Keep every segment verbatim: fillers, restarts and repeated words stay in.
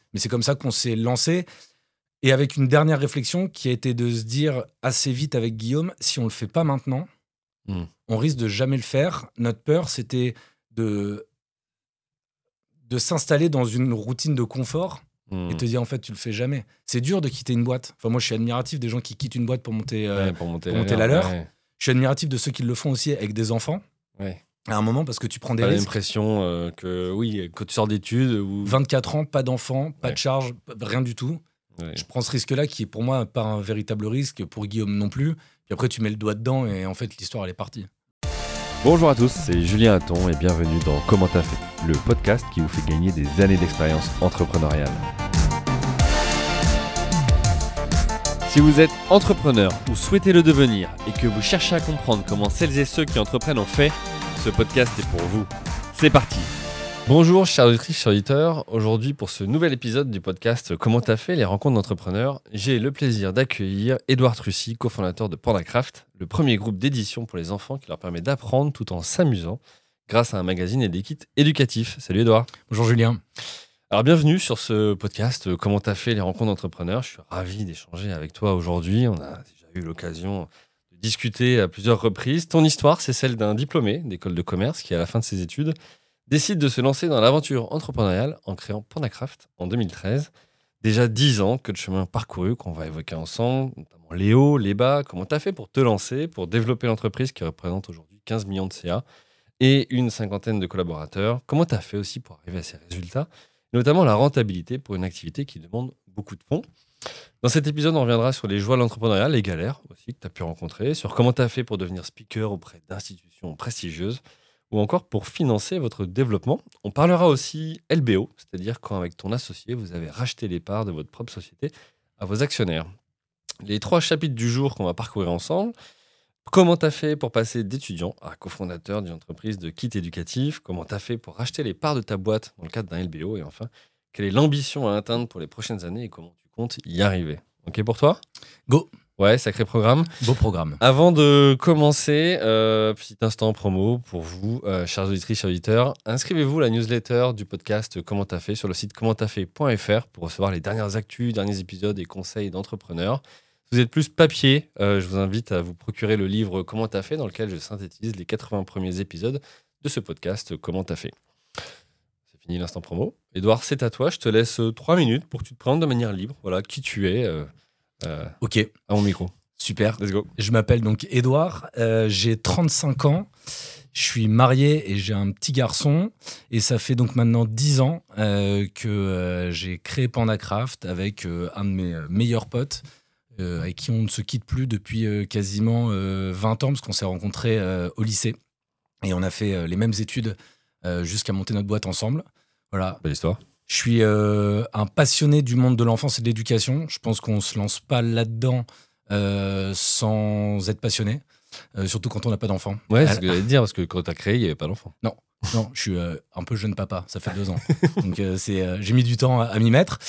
Mais c'est comme ça qu'on s'est lancé. Et avec une dernière réflexion qui a été de se dire assez vite avec Guillaume, si on le fait pas maintenant, mmh. on risque de jamais le faire. Notre peur, c'était de, de s'installer dans une routine de confort mmh. et te dire, en fait, tu le fais jamais. C'est dur de quitter une boîte. Enfin, moi, je suis admiratif des gens qui quittent une boîte pour monter, euh, ouais, pour monter, pour la, monter leur, la leur. Ouais. Je suis admiratif de ceux qui le font aussi avec des enfants. Ouais. À un moment, parce que tu prends des pas risques. l'impression euh, que, oui, que tu sors d'études. Ou... vingt-quatre ans, pas d'enfants, pas ouais. de charge, rien du tout. Ouais. Je prends ce risque-là qui est pour moi pas un véritable risque, pour Guillaume non plus. Puis après, tu mets le doigt dedans et en fait, l'histoire, elle est partie. Bonjour à tous, c'est Julien Hatton et bienvenue dans Comment t'as fait, le podcast qui vous fait gagner des années d'expérience entrepreneuriale. Si vous êtes entrepreneur ou souhaitez le devenir et que vous cherchez à comprendre comment celles et ceux qui entreprennent ont fait, ce podcast est pour vous. C'est parti. Bonjour chers auditrices, chers auditeurs. Aujourd'hui pour ce nouvel épisode du podcast Comment t'as fait, les rencontres d'entrepreneurs, j'ai le plaisir d'accueillir Édouard Trucy, cofondateur de PandaCraft, le premier groupe d'édition pour les enfants qui leur permet d'apprendre tout en s'amusant grâce à un magazine et des kits éducatifs. Salut Édouard. Bonjour Julien. Alors bienvenue sur ce podcast Comment t'as fait, les rencontres d'entrepreneurs. Je suis ravi d'échanger avec toi aujourd'hui. On a déjà eu l'occasion de discuter à plusieurs reprises. Ton histoire, c'est celle d'un diplômé d'école de commerce qui, à la fin de ses études, décide de se lancer dans l'aventure entrepreneuriale en créant PandaCraft en deux mille treize. Déjà dix ans que de chemin parcouru qu'on va évoquer ensemble, notamment les hauts, les bas. Comment tu as fait pour te lancer, pour développer l'entreprise qui représente aujourd'hui quinze millions de C A et une cinquantaine de collaborateurs. Comment tu as fait aussi pour arriver à ces résultats, notamment la rentabilité pour une activité qui demande beaucoup de fonds. Dans cet épisode, on reviendra sur les joies de l'entrepreneuriat, les galères aussi que tu as pu rencontrer, sur comment tu as fait pour devenir speaker auprès d'institutions prestigieuses, ou encore pour financer votre développement. On parlera aussi L B O, c'est-à-dire quand avec ton associé, vous avez racheté les parts de votre propre société à vos actionnaires. Les trois chapitres du jour qu'on va parcourir ensemble. Comment tu as fait pour passer d'étudiant à cofondateur d'une entreprise de kits éducatifs? Comment tu as fait pour racheter les parts de ta boîte dans le cadre d'un L B O? Et enfin, quelle est l'ambition à atteindre pour les prochaines années et comment tu comptes y arriver? Ok pour toi? Go. Ouais, sacré programme. Beau programme. Avant de commencer, euh, petit instant promo pour vous, euh, chers auditrices, chers auditeurs. Inscrivez-vous à la newsletter du podcast Comment t'as fait sur le site comment t'as fait point f r pour recevoir les dernières actus, derniers épisodes et conseils d'entrepreneurs. Si vous êtes plus papier, euh, je vous invite à vous procurer le livre Comment t'as fait, dans lequel je synthétise les quatre-vingts premiers épisodes de ce podcast Comment t'as fait. C'est fini l'instant promo. Édouard, c'est à toi. Je te laisse trois minutes pour que tu te présentes de manière libre. Voilà, qui tu es. Euh, Euh, ok. À mon micro. Super. Let's go. Je m'appelle donc Édouard. Euh, j'ai trente-cinq ans. Je suis marié et j'ai un petit garçon. Et ça fait donc maintenant dix ans euh, que euh, j'ai créé PandaCraft avec euh, un de mes euh, meilleurs potes euh, avec qui on ne se quitte plus depuis euh, quasiment euh, vingt ans parce qu'on s'est rencontrés euh, au lycée. Et on a fait euh, les mêmes études euh, jusqu'à monter notre boîte ensemble. Voilà. Belle histoire. Je suis euh, un passionné du monde de l'enfance et de l'éducation. Je pense qu'on ne se lance pas là-dedans euh, sans être passionné, euh, surtout quand on n'a pas d'enfant. Ouais, c'est ce que j'allais te dire, parce que quand tu as créé, il n'y avait pas d'enfant. Non, non, je suis euh, un peu jeune papa, ça fait deux ans. Donc euh, c'est, euh, j'ai mis du temps à, à m'y mettre.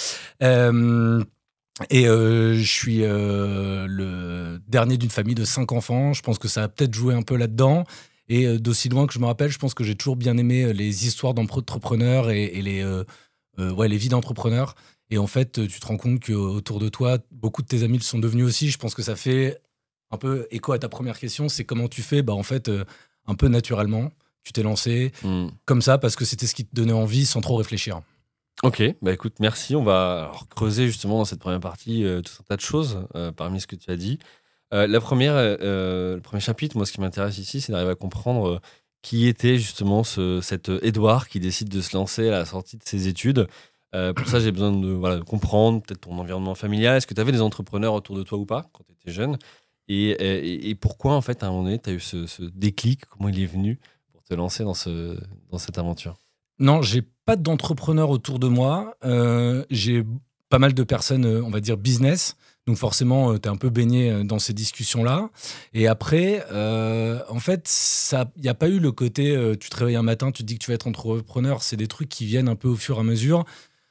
Euh, et euh, je suis euh, le dernier d'une famille de cinq enfants. Je pense que ça a peut-être joué un peu là-dedans. Et euh, d'aussi loin que je me rappelle, je pense que j'ai toujours bien aimé les histoires d'entrepreneurs et, et les... Euh, Euh, ouais, les vies d'entrepreneurs. Et en fait, tu te rends compte qu'autour de toi, beaucoup de tes amis le sont devenus aussi. Je pense que ça fait un peu écho à ta première question. C'est comment tu fais? Bah, en fait, euh, un peu naturellement. Tu t'es lancé mmh. comme ça parce que c'était ce qui te donnait envie sans trop réfléchir. Ok, bah écoute, merci. On va alors creuser justement dans cette première partie euh, tout un tas de choses euh, parmi ce que tu as dit. Euh, la première, euh, le premier chapitre, moi, ce qui m'intéresse ici, c'est d'arriver à comprendre euh, qui était justement ce, cet Édouard qui décide de se lancer à la sortie de ses études. Euh, pour ça, j'ai besoin de, voilà, de comprendre peut-être ton environnement familial. Est-ce que tu avais des entrepreneurs autour de toi ou pas quand tu étais jeune et, et, et pourquoi, en fait, à un moment donné, tu as eu ce, ce déclic? Comment il est venu pour te lancer dans, ce, dans cette aventure? Non, j'ai pas d'entrepreneurs autour de moi. Euh, j'ai pas mal de personnes, on va dire, business. Donc forcément, tu es un peu baigné dans ces discussions-là. Et après, euh, en fait, il n'y a pas eu le côté, euh, tu te réveilles un matin, tu te dis que tu vas être entrepreneur. C'est des trucs qui viennent un peu au fur et à mesure.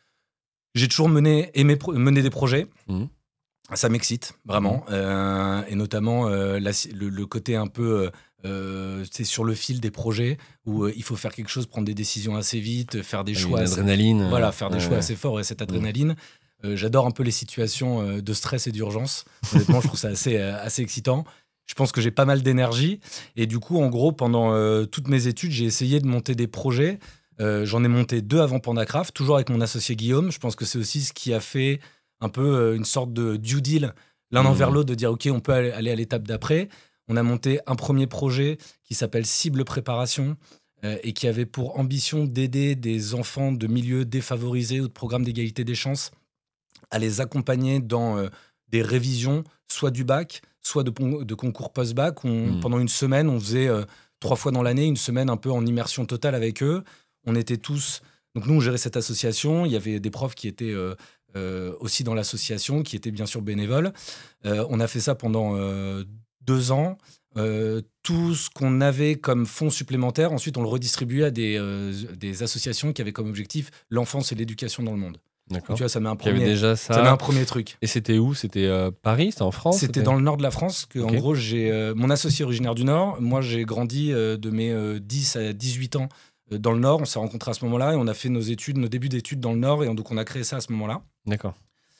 J'ai toujours mené, aimé pro- mener des projets. Mmh. Ça m'excite, vraiment. Mmh. Euh, et notamment, euh, la, le, le côté un peu euh, c'est sur le fil des projets où euh, il faut faire quelque chose, prendre des décisions assez vite, faire des Ah, choix. Assez, l'adrénaline. voilà, faire des ouais. choix assez forts et cette adrénaline. Euh, j'adore un peu les situations euh, de stress et d'urgence. Honnêtement, je trouve ça assez, euh, assez excitant. Je pense que j'ai pas mal d'énergie. Et du coup, en gros, pendant euh, toutes mes études, j'ai essayé de monter des projets. Euh, j'en ai monté deux avant Pandacraft, toujours avec mon associé Guillaume. Je pense que c'est aussi ce qui a fait un peu euh, une sorte de due deal l'un Mmh. envers l'autre, de dire OK, on peut aller, aller à l'étape d'après. On a monté un premier projet qui s'appelle Cible Préparation euh, et qui avait pour ambition d'aider des enfants de milieux défavorisés ou de programmes d'égalité des chances à les accompagner dans euh, des révisions, soit du bac, soit de, pon- de concours post-bac. On- Mm. Pendant une semaine, on faisait euh, trois fois dans l'année, une semaine un peu en immersion totale avec eux. On était tous... Donc nous, on gérait cette association. Il y avait des profs qui étaient euh, euh, aussi dans l'association, qui étaient bien sûr bénévoles. Euh, on a fait ça pendant euh, deux ans. Euh, tout ce qu'on avait comme fonds supplémentaires, ensuite, on le redistribuait à des, euh, des associations qui avaient comme objectif l'enfance et l'éducation dans le monde. Donc, D'accord. tu vois, ça met un Il y avait premier, déjà ça met ça. un premier truc. Et c'était où? C'était euh, Paris? C'était en France? C'était dans le nord de la France que, Ok. en gros, j'ai euh, mon associé originaire du Nord. Moi, j'ai grandi euh, de mes euh, dix à dix-huit ans euh, dans le Nord. On s'est rencontrés à ce moment-là et on a fait nos études, nos débuts d'études dans le Nord. Et on- donc, on a créé ça à ce moment-là. D'accord.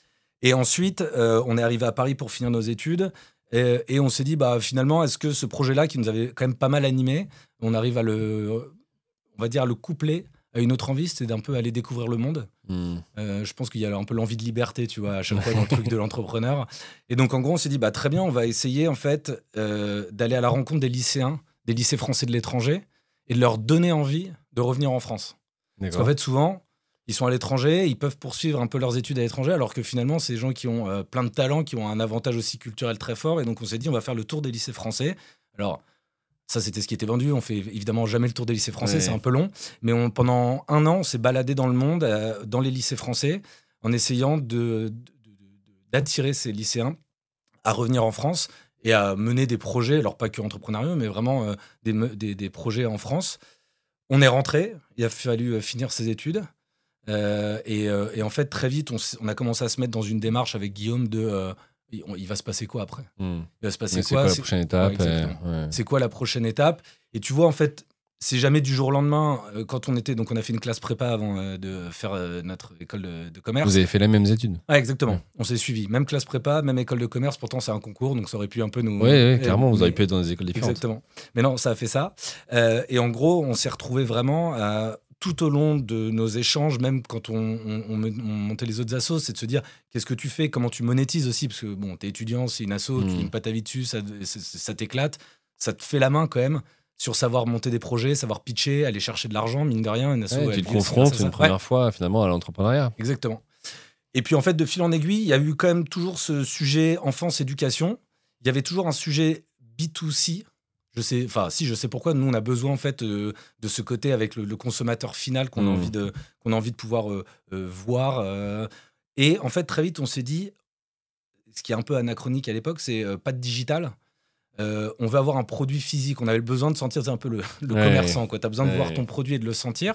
Et ensuite, euh, on est arrivé à Paris pour finir nos études. Et, et on s'est dit, bah, finalement, est-ce que ce projet-là, qui nous avait quand même pas mal animé, on arrive à le, on va dire, à le coupler à une autre envie, c'était d'un peu aller découvrir le monde. Mm. Euh, je pense qu'il y a un peu l'envie de liberté, tu vois, à chaque fois dans le truc de l'entrepreneur. Et donc, en gros, on s'est dit, bah, très bien, on va essayer, en fait, euh, d'aller à la rencontre des lycéens, des lycées français de l'étranger, et de leur donner envie de revenir en France. Parce qu'en D'accord. fait, souvent, ils sont à l'étranger, ils peuvent poursuivre un peu leurs études à l'étranger, alors que finalement, c'est des gens qui ont euh, plein de talents, qui ont un avantage aussi culturel très fort. Et donc, on s'est dit, on va faire le tour des lycées français. Alors, ça, c'était ce qui était vendu. On fait évidemment jamais le tour des lycées français, Ouais. c'est un peu long. Mais on, pendant un an, on s'est baladé dans le monde, euh, dans les lycées français, en essayant de, de- de- d'attirer ces lycéens à revenir en France et à mener des projets, alors pas que entrepreneuriaux, mais vraiment euh, des, me- des, des projets en France. On est rentré, il a fallu euh, finir ses études. Euh, et, euh, et en fait, très vite, on, s- on a commencé à se mettre dans une démarche avec Guillaume de euh, il il va se passer quoi après? Mm. Il va se passer Mais c'est quoi? quoi la C'est- prochaine étape? Ouais, exactement. et- ouais. C'est quoi la prochaine étape? Et tu vois, en fait, c'est jamais du jour au lendemain. Euh, Quand on était, donc on a fait une classe prépa avant euh, de faire euh, notre école de, de commerce. Vous avez fait les mêmes études? Ah, exactement. Ouais. On s'est suivi. Même classe prépa, même école de commerce. Pourtant, c'est un concours, donc ça aurait pu un peu nous. Oui, euh, clairement, vous mais- avez pu être dans des écoles différentes. Exactement. Mais non, ça a fait ça. Euh, et en gros, on s'est retrouvés vraiment euh, tout au long de nos échanges, même quand on, on- on me- on montait les autres assos, c'est de se dire qu'est-ce que tu fais, comment tu monétises aussi, parce que bon, t'es étudiant, c'est une asso, Mm. tu gagnes pas ta vie dessus, ça, ça, ça t'éclate, ça te fait la main quand même sur savoir monter des projets, savoir pitcher, aller chercher de l'argent, mine de rien, une asso. Ouais, elle tu te vit aussi confrontes grâce à une ça. première Ouais. fois finalement à l'entrepreneuriat. Exactement. Et puis en fait, de fil en aiguille, il y a eu quand même toujours ce sujet enfance-éducation. Il y avait toujours un sujet B deux C. Je sais, enfin, si, je sais pourquoi. Nous, on a besoin en fait euh, de ce côté avec le, le consommateur final qu'on a Mm. envie de, qu'on a envie de pouvoir euh, euh, voir. euh. Et en fait, très vite, on s'est dit, ce qui est un peu anachronique à l'époque, c'est euh, pas de digital. Euh, on veut avoir un produit physique. On avait besoin de sentir, c'est un peu le, le Ouais. commerçant. Tu as besoin de Ouais. voir ton produit et de le sentir.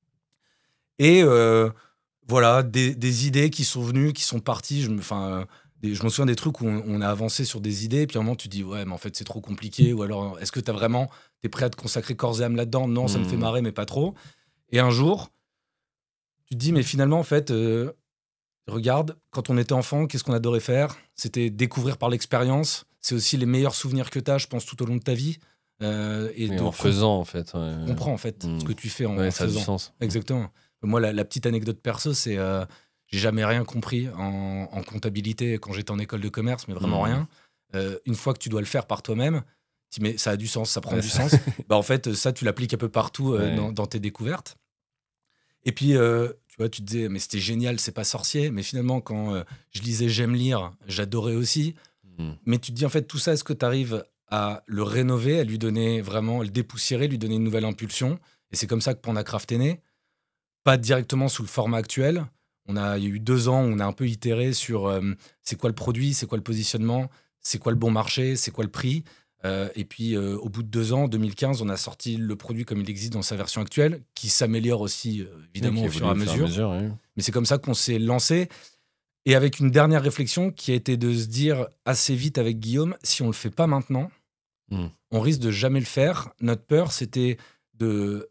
Et euh, voilà, des, des idées qui sont venues, qui sont parties. Je me, enfin, euh, des- je me souviens des trucs où on, on a avancé sur des idées, et puis à un moment tu te dis ouais, mais en fait c'est trop compliqué. Ou alors est-ce que tu as vraiment, t'es prêt à te consacrer corps et âme là-dedans? Non, ça me fait Mm. marrer, mais pas trop. Et un jour, tu te dis mais finalement en fait, euh, regarde, quand on était enfant, qu'est-ce qu'on adorait faire? C'était découvrir par l'expérience. C'est aussi les meilleurs souvenirs que tu as, je pense, tout au long de ta vie. Euh, et Et de en com- faisant en fait. ouais. comprends en fait Mm. ce que tu fais en, Ouais, en ça a du faisant. sens. Exactement. Moi, la, la petite anecdote perso, c'est euh, j'ai jamais rien compris en, en comptabilité quand j'étais en école de commerce, mais vraiment Mhm. rien. Euh, une fois que tu dois le faire par toi-même, tu dis, mais ça a du sens, ça prend Ouais, du ça- sens. Bah, en fait, ça, tu l'appliques un peu partout euh, Ouais. dans, dans tes découvertes. Et puis, euh, tu vois, tu te disais, mais c'était génial, c'est pas sorcier. Mais finalement, quand euh, je lisais J'aime lire, j'adorais aussi. Mm. Mais tu te dis, en fait, tout ça, est-ce que tu arrives à le rénover, à lui donner vraiment, à le dépoussiérer, lui donner une nouvelle impulsion? Et c'est comme ça que Pandacraft est né. Pas directement sous le format actuel. On a, il y a eu deux ans où on a un peu itéré sur euh, c'est quoi le produit, c'est quoi le positionnement, c'est quoi le bon marché, c'est quoi le prix. Euh, et puis, euh, au bout de deux ans, en deux mille quinze, on a sorti le produit comme il existe dans sa version actuelle, qui s'améliore aussi, euh, évidemment, Qui au fur et à évolue mesure. ouais. Mais c'est comme ça qu'on s'est lancé. Et avec une dernière réflexion qui a été de se dire assez vite avec Guillaume, si on le fait pas maintenant, Mm. On risque de jamais le faire. Notre peur, c'était de,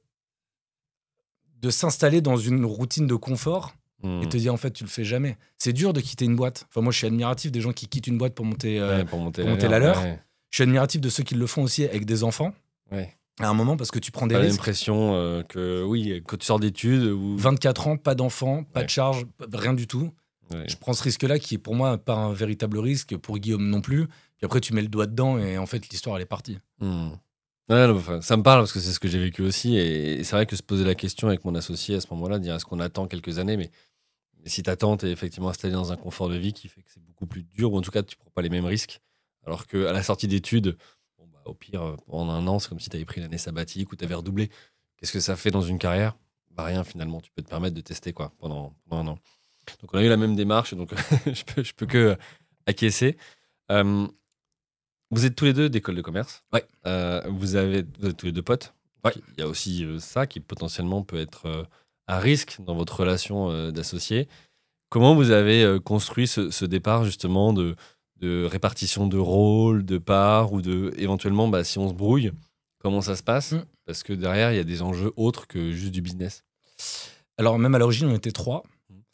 de s'installer dans une routine de confort Mm. et te dire, en fait, tu le fais jamais. C'est dur de quitter une boîte. Enfin, moi, je suis admiratif des gens qui quittent une boîte pour monter, euh, Ouais, pour monter, pour la, monter leur, la leur. ouais. Je suis admiratif de ceux qui le font aussi avec des enfants. Ouais. À un moment, parce que tu prends des Pas risques. l'impression euh, que, oui, quand tu sors d'études ou... vingt-quatre ans, pas d'enfants, pas Ouais. de charge, rien du tout. Ouais. Je prends ce risque-là qui est pour moi pas un véritable risque, pour Guillaume non plus. Puis après, tu mets le doigt dedans et en fait, l'histoire, elle est partie. Hmm. Ouais, non, enfin, ça me parle parce que c'est ce que j'ai vécu aussi. Et, et c'est vrai que se poser la question avec mon associé à ce moment-là, dire est-ce qu'on attend quelques années, mais, mais si t'attends, t'es effectivement installé dans un confort de vie qui fait que c'est beaucoup plus dur, ou en tout cas, tu prends pas les mêmes risques. Alors qu'à la sortie d'études, bon, bah, au pire, pendant un an, c'est comme si t'avais pris l'année sabbatique ou t'avais redoublé. Qu'est-ce que ça fait dans une carrière? Bah rien, finalement. Tu peux te permettre de tester quoi pendant, pendant un an. Donc on a eu la même démarche, donc je peux, je peux que acquiescer. Euh, vous êtes tous les deux d'école de commerce. Ouais. Euh, vous, avez, vous êtes tous les deux potes. Ouais. Il y a aussi euh, ça qui potentiellement peut être euh, à risque dans votre relation euh, d'associés. Comment vous avez euh, construit ce, ce départ justement de, de répartition de rôles, de parts, ou de éventuellement, bah, si on se brouille, comment ça se passe? Mm. Parce que derrière, il y a des enjeux autres que juste du business. Alors, même à l'origine, on était trois.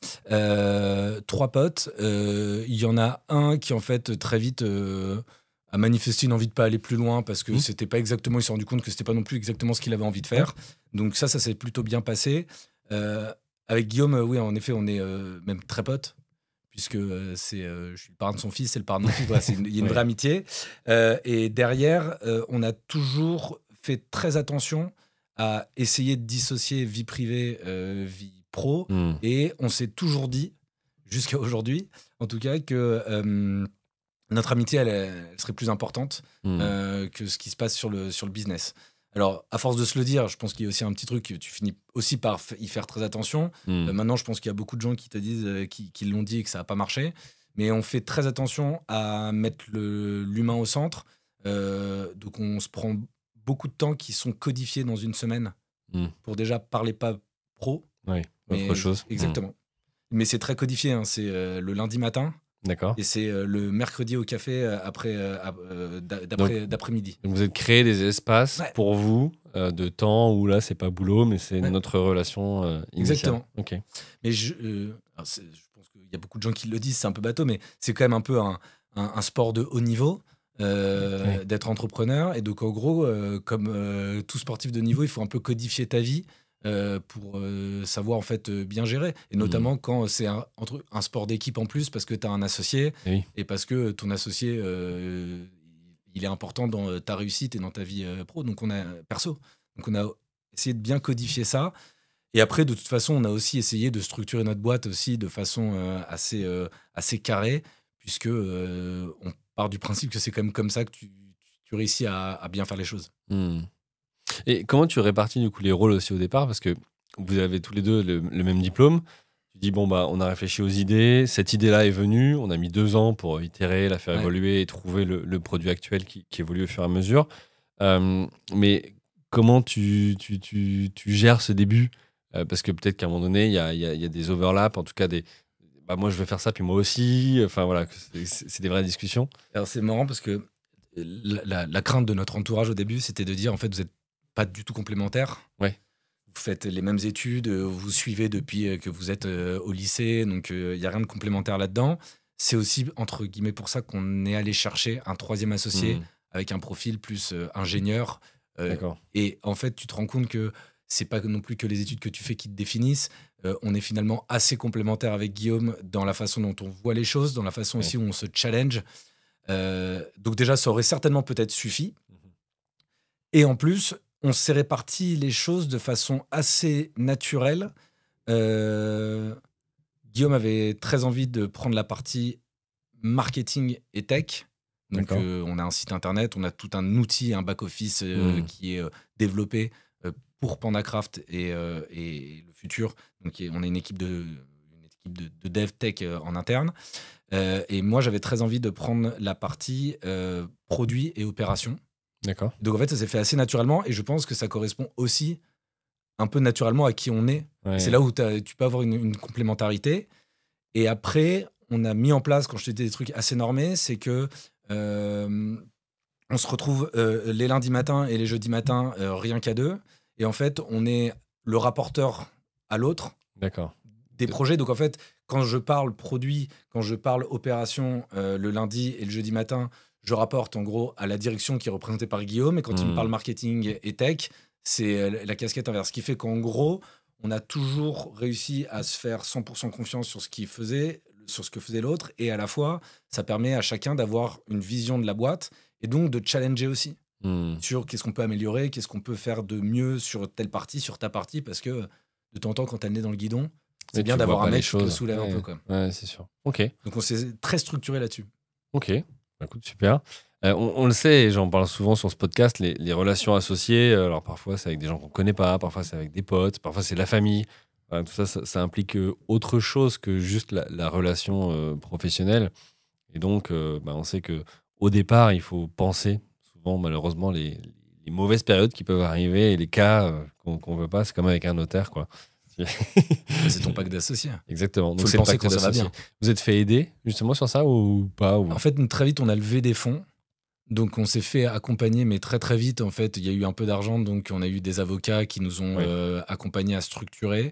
Euh, trois potes. Il euh, y en a un qui, en fait, très vite euh, a manifesté une envie de pas aller plus loin parce que Mmh. c'était pas exactement, il s'est rendu compte que c'était pas non plus exactement ce qu'il avait envie de faire. Donc, ça, ça s'est plutôt bien passé. Euh, avec Guillaume, euh, oui, en effet, on est euh, même très potes. Puisque euh, c'est, euh, je suis le parrain de son fils, c'est le parrain de mon fils. Voilà, c'est une- il y a une Ouais. vraie amitié. Euh, et derrière, euh, on a toujours fait très attention à essayer de dissocier vie privée, euh, vie pro. Hmm. Et on s'est toujours dit, jusqu'à aujourd'hui, en tout cas, que euh, notre amitié, elle, elle serait plus importante Hmm. euh, que ce qui se passe sur le, sur le business. Alors, à force de se le dire, je pense qu'il y a aussi un petit truc que tu finis aussi par f- y faire très attention. Hmm. Euh, maintenant, je pense qu'il y a beaucoup de gens qui te disent, euh, qui, qui l'ont dit et que ça n'a pas marché. Mais on fait très attention à mettre le- l'humain au centre. Euh, donc, on se prend beaucoup de temps qui sont codifiés dans une semaine Hmm. pour déjà parler pas pro. Oui, mais autre chose. Exactement. Mais c'est très codifié. Hein. C'est euh, le lundi matin Hmm. D'accord. et c'est euh, le mercredi au café euh, après, euh, ap- euh, d'a- d'après- d'après-midi. Donc vous avez créé des espaces Ouais. pour vous euh, de temps où là c'est pas boulot mais c'est Ouais. notre relation euh, initiale. Exactement. Ok. Mais je, euh, alors c'est- je pense qu'il y a beaucoup de gens qui le disent, c'est un peu bateau, mais c'est quand même un peu un, un- un sport de haut niveau euh, Ouais. d'être entrepreneur. Et donc, en gros, euh, comme euh, tout sportif de niveau, il faut un peu codifier ta vie euh, pour euh, savoir en fait euh, bien gérer. Et notamment quand c'est un, entre, un sport d'équipe en plus, parce que tu as un associé Et oui. et parce que ton associé, euh, il est important dans ta réussite et dans ta vie euh, pro, donc on a perso. Donc, on a essayé de bien codifier ça. Et après, de toute façon, on a aussi essayé de structurer notre boîte aussi de façon euh, assez, euh, assez carrée, puisque euh, on part du principe que c'est quand même comme ça que tu, tu réussis à, à bien faire les choses. Hmm. Et comment tu répartis du coup les rôles aussi au départ parce que vous avez tous les deux le, le même diplôme. Tu dis bon bah on a réfléchi aux idées, cette idée-là est venue, on a mis deux ans pour itérer, la faire Ouais. évoluer et trouver le, le produit actuel qui, qui évolue au fur et à mesure. Euh, mais comment tu, tu, tu, tu gères ce début? Euh, parce que peut-être qu'à un moment donné, il y a, il y a- il y a des overlaps, en tout cas des. Bah, moi, je vais faire ça, puis moi aussi. Enfin, voilà, que c'est- c'est c'est des vraies discussions. Alors, c'est marrant parce que la, la- la crainte de notre entourage au début, c'était de dire en fait, vous n'êtes pas du tout complémentaires. Ouais. Vous faites les mêmes études, euh, vous suivez depuis euh, que vous êtes euh, au lycée, donc il n'y a rien de complémentaire là-dedans. C'est aussi, entre guillemets, pour ça qu'on est allé chercher un troisième associé Hmm. avec un profil plus euh, ingénieur. Euh, D'accord. et en fait, tu te rends compte que c'est pas non plus que les études que tu fais qui te définissent. Euh, on est finalement assez complémentaires avec Guillaume dans la façon dont on voit les choses, dans la façon Ouais. aussi où on se challenge. Euh, donc déjà, ça aurait certainement peut-être suffi. Et en plus, on s'est réparti les choses de façon assez naturelle. Euh, Guillaume avait très envie de prendre la partie marketing et tech. Donc, D'accord. euh, on a un site internet, on a tout un outil, un back-office euh, Mm. qui est euh, développé euh, pour PandaCraft et, euh, et le futur. Donc, on a une équipe de, une équipe de, de dev tech euh, en interne. Euh, et moi, j'avais très envie de prendre la partie euh, produit et opération. D'accord. Donc, en fait, ça s'est fait assez naturellement et je pense que ça correspond aussi un peu naturellement à qui on est. Ouais. C'est là où t'as- tu peux avoir une, une complémentarité. Et après, on a mis en place, quand je te dis des trucs assez normés, c'est que euh, on se retrouve euh, les lundis matins et les jeudis matins euh, rien qu'à deux. Et en fait, on est le rapporteur à l'autre D'accord. des projets. Donc en fait, quand je parle produit, quand je parle opération euh, le lundi et le jeudi matin, je rapporte en gros à la direction qui est représentée par Guillaume. Et quand il me Mmh. parle marketing et tech, c'est euh, la casquette inverse. Ce qui fait qu'en gros, on a toujours réussi à se faire cent pour cent confiance sur ce qu'il faisait, sur ce que faisait l'autre. Et à la fois, ça permet à chacun d'avoir une vision de la boîte et donc de challenger aussi Mmh. sur qu'est-ce qu'on peut améliorer, qu'est-ce qu'on peut faire de mieux sur telle partie, sur ta partie, parce que de temps en temps, quand t'as le nez dans le guidon, c'est Mais bien tu d'avoir vois un pas les mec qui te choses. soulève un Ouais. peu. Quoi. Ouais, c'est sûr. Ok. Donc on s'est très structuré là-dessus. Ok. Bah, écoute, super. Euh, on, on le sait, et j'en parle souvent sur ce podcast, les, les relations associées, euh, alors parfois c'est avec des gens qu'on connaît pas, parfois c'est avec des potes, parfois c'est la famille. Voilà, tout ça, ça, ça implique euh, autre chose que juste la, la relation euh, professionnelle. Et donc, euh, bah, on sait que au départ, il faut penser souvent, malheureusement, les, les mauvaises périodes qui peuvent arriver et les cas euh, qu'on qu'on veut pas. C'est comme avec un notaire, quoi. C'est ton pack d'associés. Exactement. Donc Faut le c'est le penser pacte quand ça va d'associés. bien. Vous êtes fait aider justement sur ça ou pas ou... En fait, nous, très vite, on a levé des fonds. Donc on s'est fait accompagner, mais très très vite, en fait, il y a eu un peu d'argent, donc on a eu des avocats qui nous ont Oui. euh, accompagnés à structurer.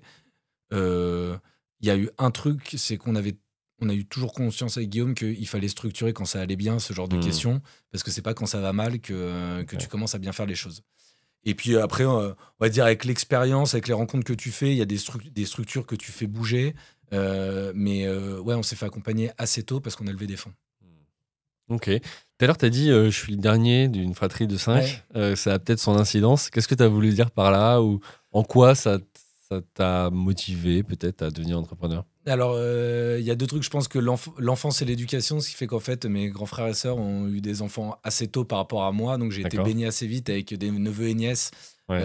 Euh, Il y a eu un truc, c'est qu'on avait, on a eu toujours conscience avec Guillaume qu'il fallait structurer quand ça allait bien, ce genre de Mmh. questions, parce que c'est pas quand ça va mal que, euh, que Ok. tu commences à bien faire les choses. Et puis après, euh, on va dire avec l'expérience, avec les rencontres que tu fais, il y a des, stru- des structures que tu fais bouger. Euh, mais euh, ouais, on s'est fait accompagner assez tôt parce qu'on a levé des fonds. Ok. Tout à l'heure, tu as dit euh, je suis le dernier d'une fratrie de cinq. Ouais. Euh, ça a peut-être son incidence. Qu'est-ce que tu as voulu dire par là ou en quoi ça ça t'a motivé peut-être à devenir entrepreneur? Alors, euh, il y a deux trucs. Je pense que l'enf- l'enfance et l'éducation, ce qui fait qu'en fait, mes grands frères et sœurs ont eu des enfants assez tôt par rapport à moi. Donc, j'ai été D'accord. baigné assez vite avec des neveux et nièces. Ouais.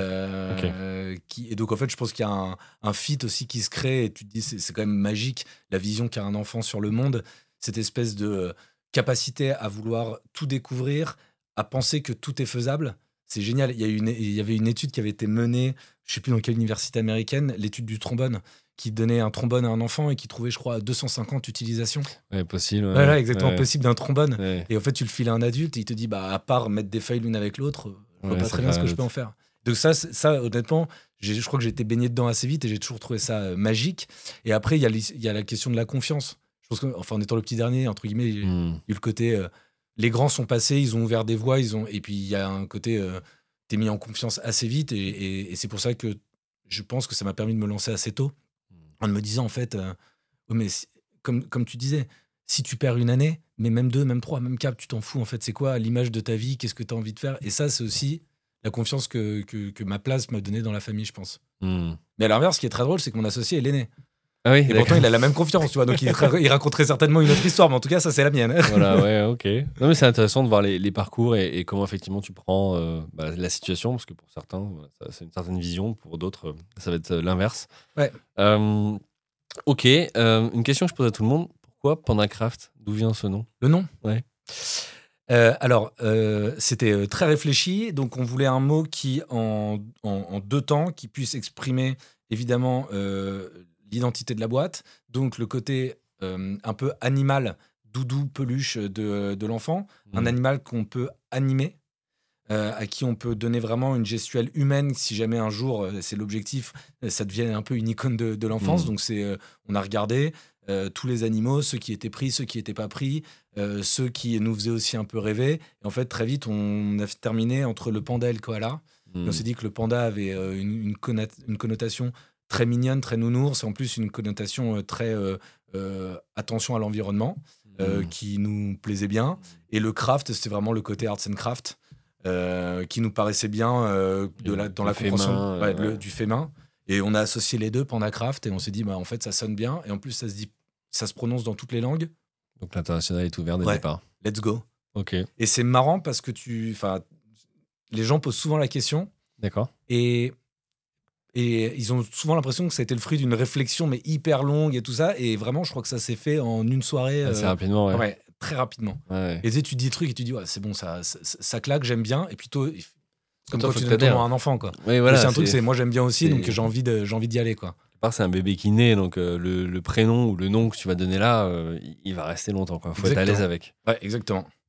Euh, qui, et donc, en fait, je pense qu'il y a un, un fit aussi qui se crée. Et tu te dis, c'est c'est quand même magique la vision qu'a un enfant sur le monde. Cette espèce de euh, capacité à vouloir tout découvrir, à penser que tout est faisable. C'est génial. Il y, a eu une, il y avait une étude qui avait été menée, je sais plus dans quelle université américaine, l'étude du trombone, qui donnait un trombone à un enfant et qui trouvait, je crois, deux cent cinquante utilisations. Ouais, possible. Ouais. Voilà, exactement, Ouais. possible d'un trombone. Ouais. Et en fait, tu le files à un adulte et il te dit, bah, à part mettre des feuilles l'une avec l'autre, je vois Ouais, pas ça très bien fait ce que je un peux en faire. Donc ça, c'est- ça honnêtement, j'ai- je crois que j'ai été baigné dedans assez vite et j'ai toujours trouvé ça euh, magique. Et après, il y, a l'is- il y a la question de la confiance. Je pense que, enfin, en étant le petit dernier, entre guillemets, il y a Hmm. eu le côté, euh, les grands sont passés, ils ont ouvert des voies, ils ont, et puis il y a un côté, euh, t'es mis en confiance assez vite et, et- et c'est pour ça que je pense que ça m'a permis de me lancer assez tôt en me disant en fait, euh, ouais, mais si- comme, comme tu disais, si tu perds une année, mais même deux, même trois, même quatre, tu t'en fous en fait. C'est quoi l'image de ta vie? Qu'est-ce que tu as envie de faire? Et ça, c'est aussi la confiance que, que, que ma place m'a donnée dans la famille, je pense. Hmm. Mais à l'inverse, ce qui est très drôle, c'est que mon associé est l'aîné. Ah oui, Et d'accord. pourtant, il a la même confiance, tu vois. Donc, il, ra- il raconterait certainement une autre histoire, mais en tout cas, ça, c'est la mienne. Voilà, ouais, ok. Non, mais c'est intéressant de voir les, les parcours et, et comment effectivement tu prends euh, bah, la situation, parce que pour certains, voilà, ça, c'est une certaine vision, pour d'autres, euh, ça va être euh, l'inverse. Ouais. Euh, ok, euh, une question que je pose à tout le monde. Pourquoi PandaCraft? D'où vient ce nom? Le nom Ouais. Euh, alors, euh, c'était euh, très réfléchi. Donc, on voulait un mot qui, en, en, en deux temps, qui puisse exprimer évidemment euh, l'identité de la boîte. Donc, le côté euh, un peu animal, doudou, peluche de, de l'enfant. Un Mhm. animal qu'on peut animer, euh, à qui on peut donner vraiment une gestuelle humaine. Si jamais un jour, euh, c'est l'objectif, euh, ça devienne un peu une icône de, de l'enfance. Mhm. Donc, c'est, euh, on a regardé euh, tous les animaux, ceux qui étaient pris, ceux qui n'étaient pas pris. Euh, ceux qui nous faisaient aussi un peu rêver. Et en fait, très vite, on a terminé entre le panda et le koala. Mhm. Et on s'est dit que le panda avait euh, une, une, connot- une connotation très mignonne, très nounours, et en plus une connotation euh, très euh, euh, attention à l'environnement, euh, Mhm. qui nous plaisait bien. Et le craft, c'était vraiment le côté arts and craft, euh, qui nous paraissait bien euh, de la, dans Le la fait compréhension main, ouais, euh, le- ouais. du fait main. Et on a associé les deux, panda craft, et on s'est dit, bah, en fait, ça sonne bien. Et en plus, ça se dit, ça se prononce dans toutes les langues. Donc l'international est ouvert dès Ouais. le départ. Let's go. Ok, Et c'est marrant parce que tu, enfin, les gens posent souvent la question d'accord. et et ils ont souvent l'impression que ça a été le fruit d'une réflexion mais hyper longue et tout ça. Et vraiment, je crois que ça s'est fait en une soirée, Assez euh, rapidement, ouais. ouais, très rapidement. Ouais. Et tu sais, tu dis des trucs et tu dis ouais, c'est bon, ça, ça, ça claque, j'aime bien. Et plutôt, il- c'est comme Toi, quand faut tu que donnes ton t'adhères. nom à un enfant, quoi. Oui, voilà. c'est un truc, c'est- c'est moi j'aime bien aussi, c'est- donc j'ai envie de, j'ai envie d'y aller, quoi. quelque part, c'est un bébé qui naît, donc euh, le, le prénom ou le nom que tu vas donner là, euh, il- il va rester longtemps. Il faut être à Exactement. l'aise avec. Ouais, exactement.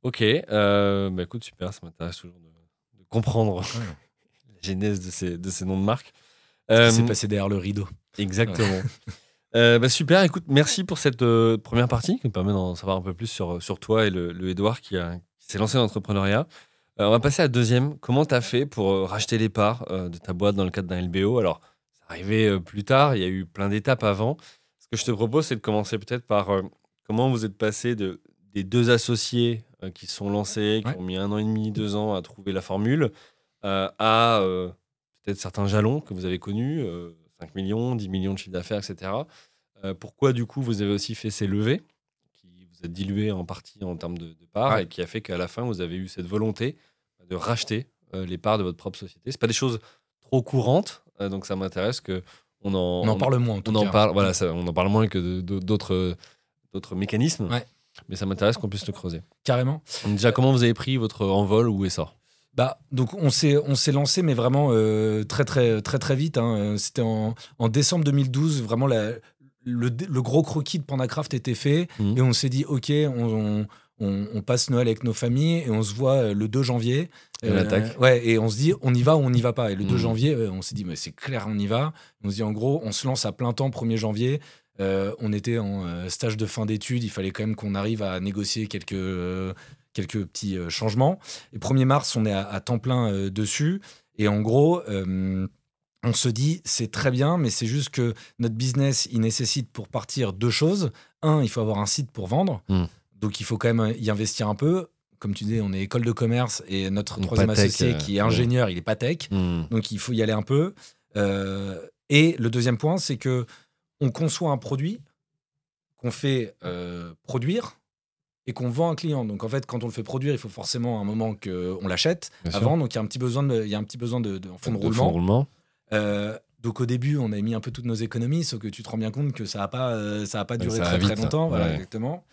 Ok, euh, bah écoute, super, ça m'intéresse toujours de, de comprendre Ouais. la genèse de ces, de ces noms de marques. Ce Euh, qui s'est passé derrière le rideau. exactement. Euh, bah super, écoute, merci pour cette euh, première partie qui me permet d'en savoir un peu plus sur, sur toi et le, le Edouard qui, a- qui s'est lancé dans l'entrepreneuriat. Euh, on va passer à la deuxième. Comment tu as fait pour euh, racheter les parts euh, de ta boîte dans le cadre d'un L B O? Alors, c'est arrivé euh, plus tard, il y a eu plein d'étapes avant. Ce que je te propose, c'est de commencer peut-être par euh, comment vous êtes passé de, des deux associés euh, qui se sont lancés, qui Ouais. ont mis un an et demi, deux ans à trouver la formule, euh, à euh, peut-être certains jalons que vous avez connus, euh, cinq millions, dix millions de chiffre d'affaires, et cetera. Euh, pourquoi, du coup, vous avez aussi fait ces levées qui vous a dilué en partie en termes de, de parts Ouais. et qui a fait qu'à la fin, vous avez eu cette volonté de racheter euh, les parts de votre propre société. C'est pas des choses trop courantes, euh, donc ça m'intéresse que on en, On en parle moins, en tout on en cas. parle. Voilà, ça, on en parle moins que de- de- d'autres d'autres mécanismes, Ouais. mais ça m'intéresse qu'on puisse le creuser. Carrément. Donc déjà, comment vous avez pris votre envol ou essor? Bah, donc on s'est on s'est lancé, mais vraiment euh, très très très très vite. Hein. C'était en, en décembre deux mille douze, vraiment la, le, le gros croquis de PandaCraft était fait, Mhm. et on s'est dit ok, on, on, on passe Noël avec nos familles et on se voit euh, le deux janvier. Et on attaque. Ouais, et on se dit on y va ou on n'y va pas. Et le deux Mhm. janvier, euh, on s'est dit mais c'est clair, on y va. On se dit en gros, on se lance à plein temps premier janvier. Euh, on était en euh, stage de fin d'études, il fallait quand même qu'on arrive à négocier quelques euh, quelques petits euh, changements. Et premier mars, on est à, à temps plein euh, dessus. Et en gros, euh, on se dit, c'est très bien, mais c'est juste que notre business, il nécessite pour partir deux choses. Un, il faut avoir un site pour vendre. Mm. Donc, il faut quand même y investir un peu. Comme tu dis, on est école de commerce et notre Donc, troisième pas tech, associé, euh, qui est ouais. ingénieur, il est pas tech. Mhm. Donc, il faut y aller un peu. Euh, et le deuxième point, c'est que on conçoit un produit qu'on fait euh, produire et qu'on vend à un client. Donc en fait, quand on le fait produire, il faut forcément un moment qu'on l'achète Bien avant. sûr. Donc il y a un petit besoin de, il y a un petit besoin de, de en fond de De roulement. fonds de roulement. Euh, donc au début, on a mis un peu toutes nos économies, sauf que tu te rends bien compte que ça n'a pas, euh, ça a pas Ouais, duré ça va très très vite, ça. longtemps. Voilà, Ouais. exactement.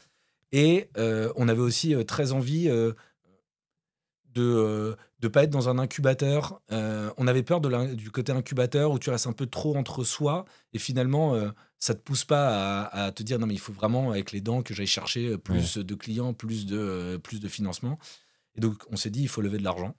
Et euh, on avait aussi euh, très envie euh, de euh, de pas être dans un incubateur. Euh, on avait peur de l'in- du côté incubateur où tu restes un peu trop entre soi et finalement euh, ça te pousse pas à, à te dire non mais il faut vraiment avec les dents que j'aille chercher euh, plus de clients, plus de euh, plus de financement. Et donc on s'est dit il faut lever de l'argent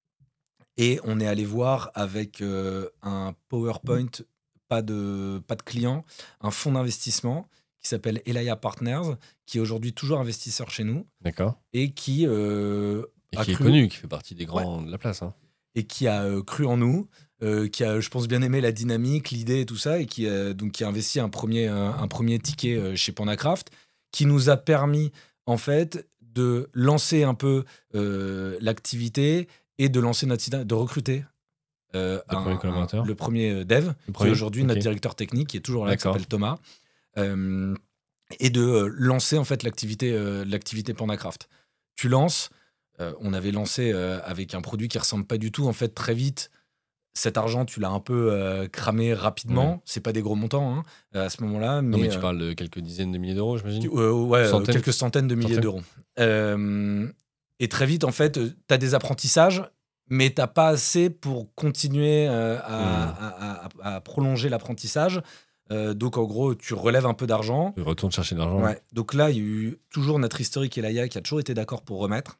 et on est allé voir avec euh, un PowerPoint, pas de pas de clients, un fonds d'investissement qui s'appelle Elaya Partners, qui est aujourd'hui toujours investisseur chez nous D'accord. et qui euh, Et a qui est cru connu, qui fait partie des grands de la place. Hein. et qui a euh, cru en nous, euh, qui a, je pense, bien aimé la dynamique, l'idée et tout ça, et qui a, donc, qui a investi un premier, un, un premier ticket euh, chez PandaCraft, qui nous a permis, en fait, de lancer un peu euh, l'activité et de lancer notre site, de recruter euh, Le un- premier un- collaborateur. le premier euh, dev, Le qui est premier aujourd'hui Ok. notre directeur technique, qui est toujours là, qui D'accord. s'appelle Thomas, euh, et de euh, lancer, en fait, l'activité euh, l'activité PandaCraft. Tu lances. Euh, on avait lancé euh, avec un produit qui ressemble pas du tout. En fait, très vite, cet argent, tu l'as un peu euh, cramé rapidement. Ouais. C'est pas des gros montants hein, à ce moment-là, Non, mais, mais tu euh, parles de quelques dizaines de milliers d'euros, j'imagine. qui- euh, ouais, euh, Centaines. quelques centaines de milliers Centaines. d'euros. Euh, et très vite, en fait, tu as des apprentissages, mais t'as pas assez pour continuer euh, à, Hmm. à- à- à prolonger l'apprentissage. Euh, donc, en gros, tu relèves un peu d'argent. Tu retournes chercher de l'argent. Ouais. Donc là, il y a eu toujours notre historique Elaya qui a toujours été d'accord pour remettre.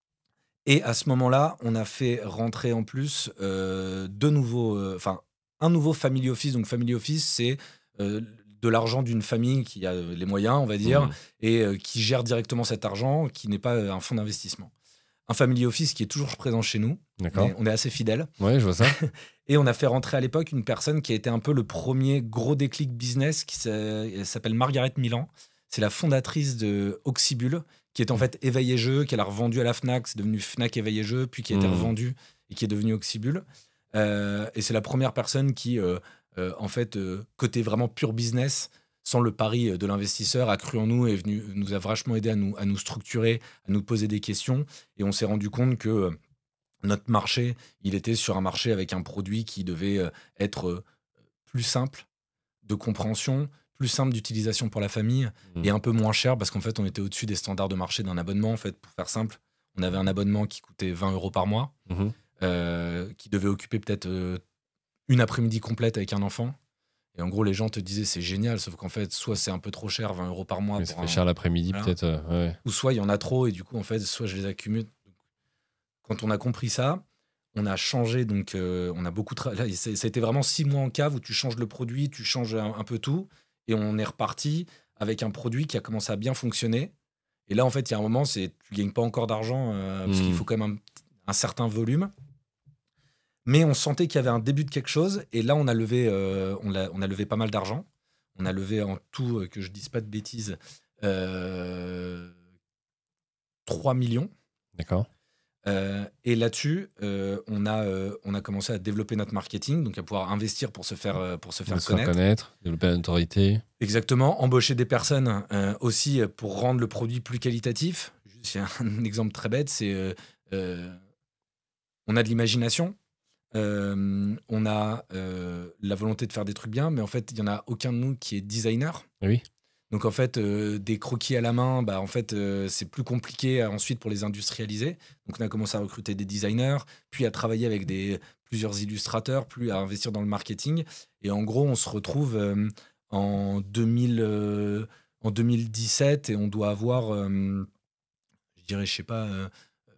Et à ce moment-là, on a fait rentrer en plus euh, deux nouveaux, euh, enfin un nouveau family office. Donc family office, c'est euh, de l'argent d'une famille qui a euh, les moyens, on va dire, Hmm. et euh, qui gère directement cet argent, qui n'est pas euh, un fonds d'investissement. Un family office qui est toujours présent chez nous. D'accord. Mais on est assez fidèles. Ouais, je vois ça. Et on a fait rentrer à l'époque une personne qui a été un peu le premier gros déclic business, qui s'a- elle s'appelle Margaret Milan. C'est la fondatrice de Oxybul, qui est en Mm. fait Éveil et Jeux, qu'elle a revendu à la Fnac, c'est devenu Fnac Éveil et Jeux, puis qui a été Mm. revendu et qui est devenu Oxybul. Euh, et c'est la première personne qui, euh, euh, en fait, euh, côté vraiment pur business, sans le pari de l'investisseur, a cru en nous et est venu, nous a vachement aidé à nous, à nous structurer, à nous poser des questions. Et on s'est rendu compte que euh, notre marché, il était sur un marché avec un produit qui devait euh, être euh, plus simple de compréhension, plus simple d'utilisation pour la famille Mm. et un peu moins cher parce qu'en fait, on était au-dessus des standards de marché d'un abonnement. En fait, pour faire simple, on avait un abonnement qui coûtait vingt euros par mois, Mhm. euh, qui devait occuper peut-être euh, une après-midi complète avec un enfant. Et en gros, les gens te disaient c'est génial, sauf qu'en fait, soit c'est un peu trop cher, vingt euros par mois. Mais ça pour fait un... cher l'après-midi, voilà. peut-être. euh, ouais. Ou soit il y en a trop, et du coup, en fait, soit je les accumule. Quand on a compris ça, on a changé, donc euh, on a beaucoup travaillé. Ça a été vraiment six mois en cave où tu changes le produit, tu changes un, un peu tout, et on est reparti avec un produit qui a commencé à bien fonctionner. Et là, en fait, il y a un moment, c'est tu gagnes pas encore d'argent euh, parce qu'il Mm. faut quand même un, un certain volume. Mais on sentait qu'il y avait un début de quelque chose. Et là, on a levé, euh, on a, on a levé pas mal d'argent. On a levé en tout, euh, que je dise pas de bêtises, euh, trois millions. D'accord. Euh, et là-dessus, euh, on, a, euh, on a commencé à développer notre marketing, donc à pouvoir investir pour se faire, euh, pour se faire Se faire connaître. connaître, développer la notoriété. Exactement, embaucher des personnes euh, aussi pour rendre le produit plus qualitatif. Juste, il y a un exemple très bête, c'est euh, euh, on a de l'imagination, euh, on a euh, la volonté de faire des trucs bien, mais en fait, il n'y en a aucun de nous qui est designer. Oui. Donc en fait, euh, des croquis à la main, bah, en fait, euh, c'est plus compliqué euh, ensuite pour les industrialiser. Donc on a commencé à recruter des designers, puis à travailler avec des, plusieurs illustrateurs, puis à investir dans le marketing. Et en gros, on se retrouve euh, en, deux mille, euh, en deux mille dix-sept et on doit avoir, euh, je dirais, je sais pas, euh,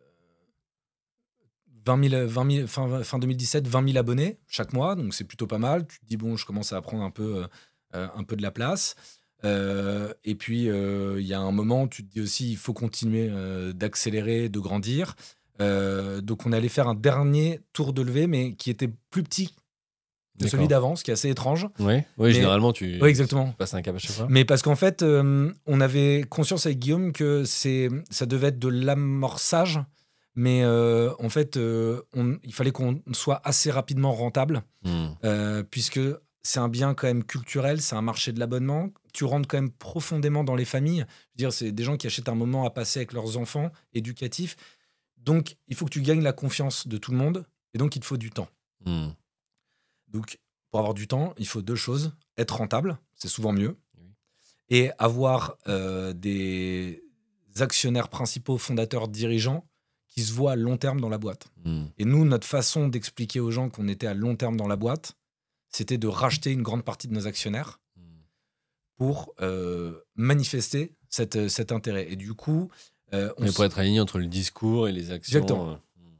vingt mille, vingt mille, fin, fin deux mille dix-sept, vingt mille abonnés chaque mois. Donc c'est plutôt pas mal. Tu te dis, bon, je commence à prendre un peu, euh, un peu de la place. Euh, et puis, euh, il y a un moment où tu te dis aussi, il faut continuer euh, d'accélérer, de grandir. Euh, donc, on allait faire un dernier tour de levée, mais qui était plus petit que celui D'accord. d'avant, ce qui est assez étrange. Oui, oui Mais- généralement, tu, Oui, exactement. tu passes un cap à chaque fois. Mais parce qu'en fait, euh, on avait conscience avec Guillaume que c'est, ça devait être de l'amorçage. Mais euh, en fait, euh, on- il fallait qu'on soit assez rapidement rentable. Mm. Euh, puisque c'est un bien quand même culturel, c'est un marché de l'abonnement. Tu rentres quand même profondément dans les familles. Je veux dire, c'est des gens qui achètent un moment à passer avec leurs enfants, éducatifs. Donc, il faut que tu gagnes la confiance de tout le monde, et donc il te faut du temps. Mm. Donc, pour avoir du temps, il faut deux choses. Être rentable, c'est souvent mieux, Oui. et avoir euh, des actionnaires principaux, fondateurs, dirigeants qui se voient à long terme dans la boîte. Mm. Et nous, notre façon d'expliquer aux gens qu'on était à long terme dans la boîte, c'était de racheter une grande partie de nos actionnaires Mm. pour euh, manifester cette, cet intérêt. Et du coup, euh, on Mais s- pour être aligné entre le discours et les actions. Exactement. euh,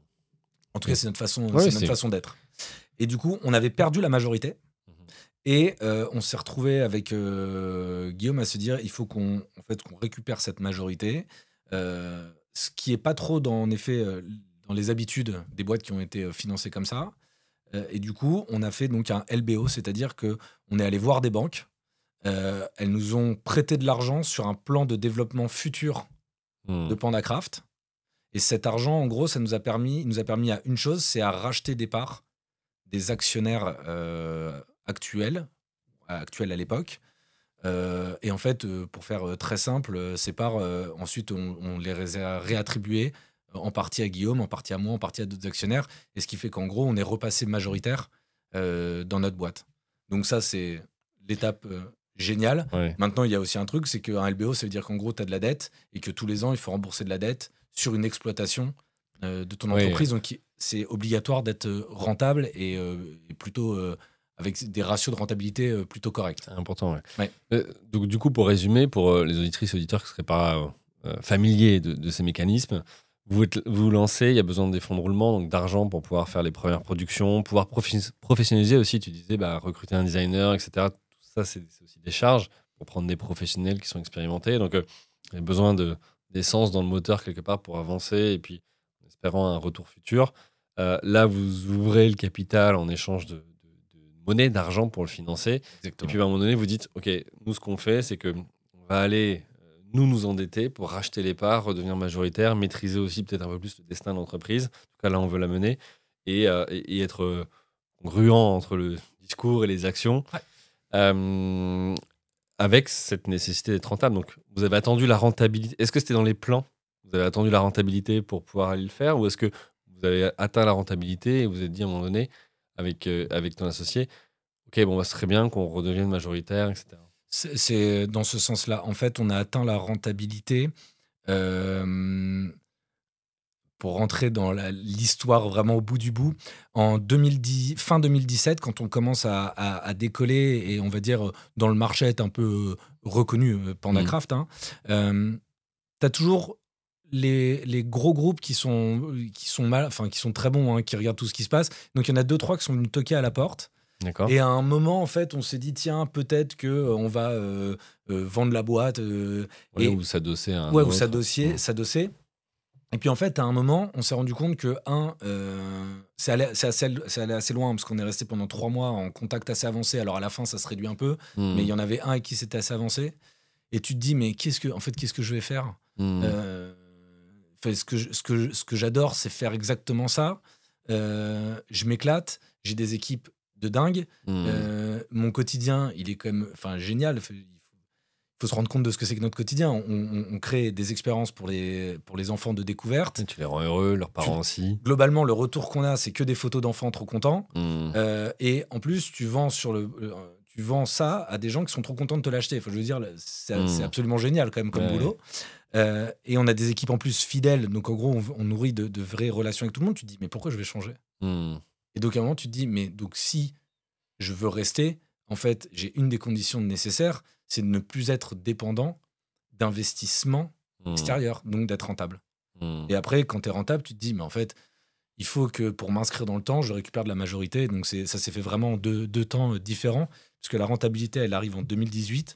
en tout cas, c'est notre façon, Ouais, c'est c'est- notre façon d'être. Et du coup, on avait perdu la majorité. Mhm. Et euh, on s'est retrouvé avec euh, Guillaume à se dire, il faut qu'on en fait, qu'on récupère cette majorité. Euh, ce qui est pas trop, dans, en effet, euh, dans les habitudes des boîtes qui ont été euh, financées comme ça. Euh, et du coup, on a fait donc un L B O, c'est-à-dire que on est allé voir des banques. Euh, elles nous ont prêté de l'argent sur un plan de développement futur Mm. de PandaCraft. Et cet argent, en gros, ça nous a permis, il nous a permis à une chose, c'est à racheter des parts des actionnaires euh, actuels, actuels à l'époque. Euh, et en fait, euh, pour faire euh, très simple, euh, ces parts, euh, ensuite, on, on les ré- a réattribuées euh, en partie à Guillaume, en partie à moi, en partie à d'autres actionnaires. Et ce qui fait qu'en gros, on est repassé majoritaire euh, dans notre boîte. Donc ça, c'est l'étape euh, géniale. Ouais. Maintenant, il y a aussi un truc, c'est qu'un L B O, ça veut dire qu'en gros, tu as de la dette et que tous les ans, il faut rembourser de la dette sur une exploitation euh, de ton Oui. entreprise. Donc, c'est obligatoire d'être euh, rentable et, euh, et plutôt euh, avec des ratios de rentabilité euh, plutôt corrects. C'est important, ouais. Ouais. Euh, donc, du coup, pour résumer, pour euh, les auditrices et auditeurs qui ne seraient pas euh, euh, familiers de, de ces mécanismes, vous êtes- vous vous lancez, il y a besoin des fonds de roulement, donc d'argent pour pouvoir faire les premières productions, pouvoir profi- professionnaliser aussi. Tu disais, bah, recruter un designer, et cetera. Tout ça, c'est c'est aussi des charges pour prendre des professionnels qui sont expérimentés. Donc, euh, il y a besoin de- d'essence dans le moteur quelque part pour avancer et puis en espérant un retour futur. Euh, là, vous ouvrez le capital en échange de, de- de monnaie, d'argent pour le financer. Et Exactement. puis à un moment donné, vous dites, OK, nous, ce qu'on fait, c'est que on va aller, euh, nous, nous endetter pour racheter les parts, redevenir majoritaire, maîtriser aussi peut-être un peu plus le destin de l'entreprise. En tout cas, là, on veut la mener et, euh, et, et être euh, congruent entre le discours et les actions. Ouais. Euh, avec cette nécessité d'être rentable. Donc, vous avez attendu la rentabilité. Est-ce que c'était dans les plans? Vous avez attendu la rentabilité pour pouvoir aller le faire? Ou est-ce que vous avez atteint la rentabilité et vous vous êtes dit à un moment donné, avec, euh, avec ton associé, OK, bon, bah, ce serait bien qu'on redevienne majoritaire, et cetera. C'est c'est dans ce sens-là. En fait, on a atteint la rentabilité euh, pour rentrer dans la- l'histoire vraiment au bout du bout, en deux mille dix, fin deux mille dix-sept, quand on commence à, à- à décoller et on va dire euh, dans le marché être un peu euh, reconnu, euh, PandaCraft, hein, euh, tu as toujours les, les gros groupes qui sont, qui sont mal, enfin qui sont très bons, hein, qui regardent tout ce qui se passe. Donc il y en a deux, trois qui sont venus toquer à la porte. D'accord. Et à un moment, en fait, on s'est dit, tiens, peut-être que euh, on va euh, euh, vendre la boîte. euh, Ouais, et, ou s'adosser à un ouais, ou autre. s'adosser, Mm. s'adosser. Et puis en fait, à un moment, on s'est rendu compte que, un, euh, c'est allé, c'est assez, c'est allé assez loin, parce qu'on est resté pendant trois mois en contact assez avancé. Alors à la fin, ça se réduit un peu, Mm. mais il y en avait un avec qui c'était assez avancé. Et tu te dis, mais qu'est-ce que, en fait, qu'est-ce que je vais faire Mm. Euh, enfin, ce que, je- ce que, je- ce que j'adore, c'est faire exactement ça. Euh, je m'éclate, j'ai des équipes de dingue. Mm. Euh, mon quotidien, il est quand même enfin, génial. Il faut, il faut se rendre compte de ce que c'est que notre quotidien. On, on- on crée des expériences pour les, pour les enfants de découverte. Et tu les rends heureux, leurs parents aussi. Globalement, le retour qu'on a, c'est que des photos d'enfants trop contents. Mm. Euh, et en plus, tu vends, sur le, euh, tu vends ça à des gens qui sont trop contents de te l'acheter. Enfin, je veux dire, c'est Mm. c'est absolument génial quand même comme Ouais. boulot. Euh, et on a des équipes en plus fidèles. Donc en gros, on, on nourrit de, de vraies relations avec tout le monde. Tu te dis, mais pourquoi je vais changer Mm. Et donc à un moment, tu te dis, mais donc si je veux rester, en fait, j'ai une des conditions nécessaires, c'est de ne plus être dépendant d'investissement Mm. extérieur, donc d'être rentable. Mm. Et après, quand tu es rentable, tu te dis, mais en fait, il faut que pour m'inscrire dans le temps, je récupère de la majorité. Donc c'est, ça s'est fait vraiment en deux, deux temps euh, différents, puisque la rentabilité, elle arrive en deux mille dix-huit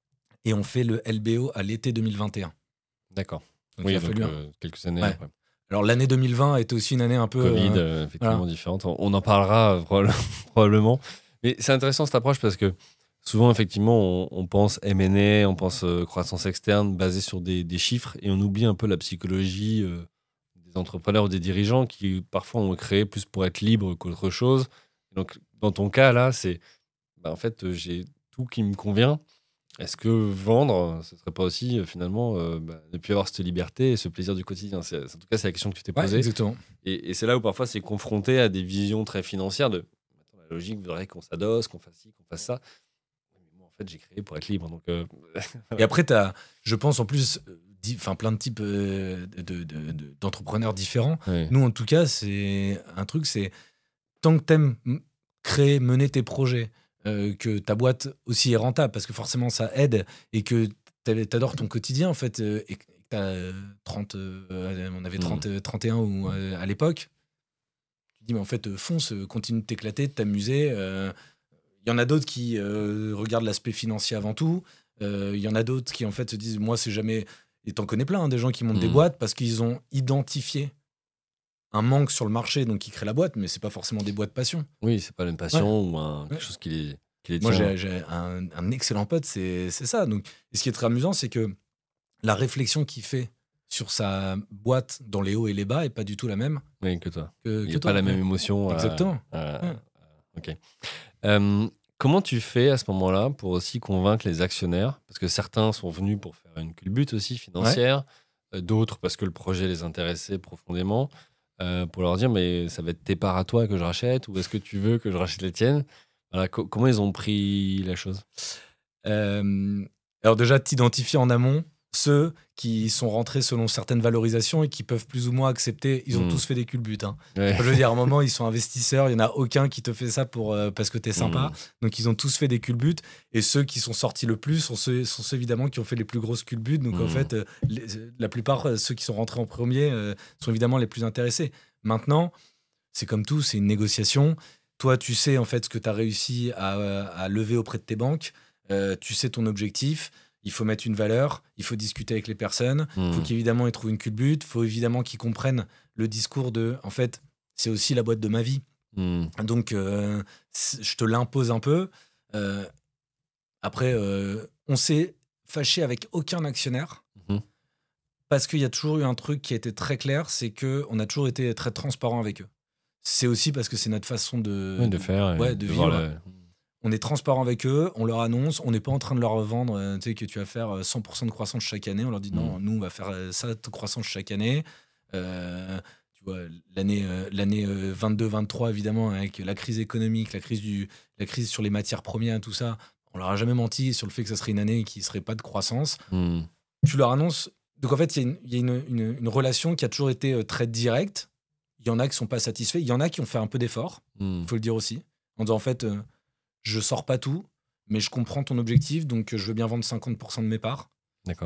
et on fait le L B O à l'été deux mille vingt et un. D'accord. Donc Oui, il a donc fallu un- euh, quelques années Ouais. après. Alors l'année deux mille vingt était aussi une année un peu... Covid, euh, euh, effectivement voilà. différente. On, on en parlera euh, probable- probablement. Mais c'est intéressant cette approche parce que souvent, effectivement, on, on pense M and A, on pense euh, croissance externe basée sur des, des chiffres et on oublie un peu la psychologie euh, des entrepreneurs ou des dirigeants qui parfois ont créé plus pour être libre qu'autre chose. Et donc, dans ton cas, là, c'est bah, en fait, euh, j'ai tout qui me convient. Est-ce que vendre, ce serait pas aussi euh, finalement euh, bah, ne plus avoir cette liberté et ce plaisir du quotidien? C'est- En tout cas, c'est la question que tu t'es Ouais, posée. exactement. Et, et c'est là où parfois c'est confronté à des visions très financières de Attends, la logique voudrait qu'on s'adosse, qu'on fasse ci, qu'on fasse ça. Mais moi, en fait, j'ai créé pour être libre. Donc, euh, Et après, tu as, je pense, en plus, euh, di- enfin, plein de types euh, de- de- de- d'entrepreneurs différents. ouais. Nous, en tout cas, c'est un truc, c'est tant que t'aimes m- créer, mener tes projets, euh, que ta boîte aussi est rentable, parce que forcément, ça aide, et que t'a- t'adores ton quotidien, en fait, euh, et que t'as euh, trente, euh, on avait Mm. trente, euh, trente et un ou, euh, à l'époque, tu te dis, mais en fait, euh, fonce, euh, continue de t'éclater, de t'amuser. euh, Il y en a d'autres qui euh, regardent l'aspect financier avant tout. Euh, Il y en a d'autres qui, en fait, se disent, moi, c'est jamais. Et t'en connais plein, hein, des gens qui montent des Mm. boîtes parce qu'ils ont identifié un manque sur le marché, donc ils créent la boîte, mais c'est pas forcément des boîtes passion. Oui, c'est pas une passion ou un, quelque Ouais. chose qui les, qui les Moi, tient. j'ai j'ai un, un excellent pote, c'est c'est ça. Donc, et ce qui est très amusant, c'est que la réflexion qu'il fait sur sa boîte dans les hauts et les bas est pas du tout la même Oui, que toi. que, Il n'y que a toi. pas la même Ouais. émotion. à- Exactement. à- Ouais. Ok. Euh, comment tu fais à ce moment-là pour aussi convaincre les actionnaires? Parce que certains sont venus pour faire une culbute aussi financière, euh, d'autres parce que le projet les intéressait profondément, euh, pour leur dire mais ça va être tes parts à toi que je rachète ou est-ce que tu veux que je rachète les tiennes? Voilà, co- comment ils ont pris la chose? Euh, alors déjà, t'identifies en amont ceux qui sont rentrés selon certaines valorisations et qui peuvent plus ou moins accepter. Ils ont Mm. tous fait des culbutes. Hein. Ouais. Je veux dire, à un moment, ils sont investisseurs. Il n'y en a aucun qui te fait ça pour, euh, parce que t'es sympa. Mm. Donc, ils ont tous fait des culbutes. Et ceux qui sont sortis le plus sont ceux, sont ceux évidemment, qui ont fait les plus grosses culbutes. Donc, en Mm. fait, euh, les- la plupart, euh, ceux qui sont rentrés en premier, euh, sont évidemment les plus intéressés. Maintenant, c'est comme tout, c'est une négociation. Toi, tu sais en fait ce que tu as réussi à, à lever auprès de tes banques. Euh, tu sais ton objectif. Il faut mettre une valeur. Il faut discuter avec les personnes. Il faut Mm. qu'évidemment ils trouvent une culbute. Il faut évidemment qu'ils comprennent le discours de en fait, c'est aussi la boîte de ma vie. Mm. Donc, euh, c'est- je te l'impose un peu. Euh, après, euh, on s'est fâché avec aucun actionnaire. Mhm. Parce qu'il y a toujours eu un truc qui a été très clair, c'est qu'on a toujours été très transparent avec eux. C'est aussi parce que c'est notre façon de, Ouais, de faire, et ouais, de voir vivre. la- On est transparent avec eux, on leur annonce, on n'est pas en train de leur vendre euh, tu sais, que tu vas faire euh, cent pour cent de croissance chaque année. On leur dit non, nous, on va faire euh, ça de croissance chaque année. Euh, tu vois, l'année euh, l'année euh, vingt-deux vingt-trois, évidemment, avec la crise économique, la crise, du, la crise sur les matières premières, tout ça, on leur a jamais menti sur le fait que ça serait une année qui ne serait pas de croissance. Mm. Tu leur annonces Donc en fait, il y a, une, y a une, une, une relation qui a toujours été euh, très directe. Il y en a qui sont pas satisfaits. Il y en a qui ont fait un peu d'effort, il Hmm. faut le dire aussi. En disant en fait, euh, je sors pas tout, mais je comprends ton objectif, donc euh, je veux bien vendre cinquante pour cent de mes parts. D'accord.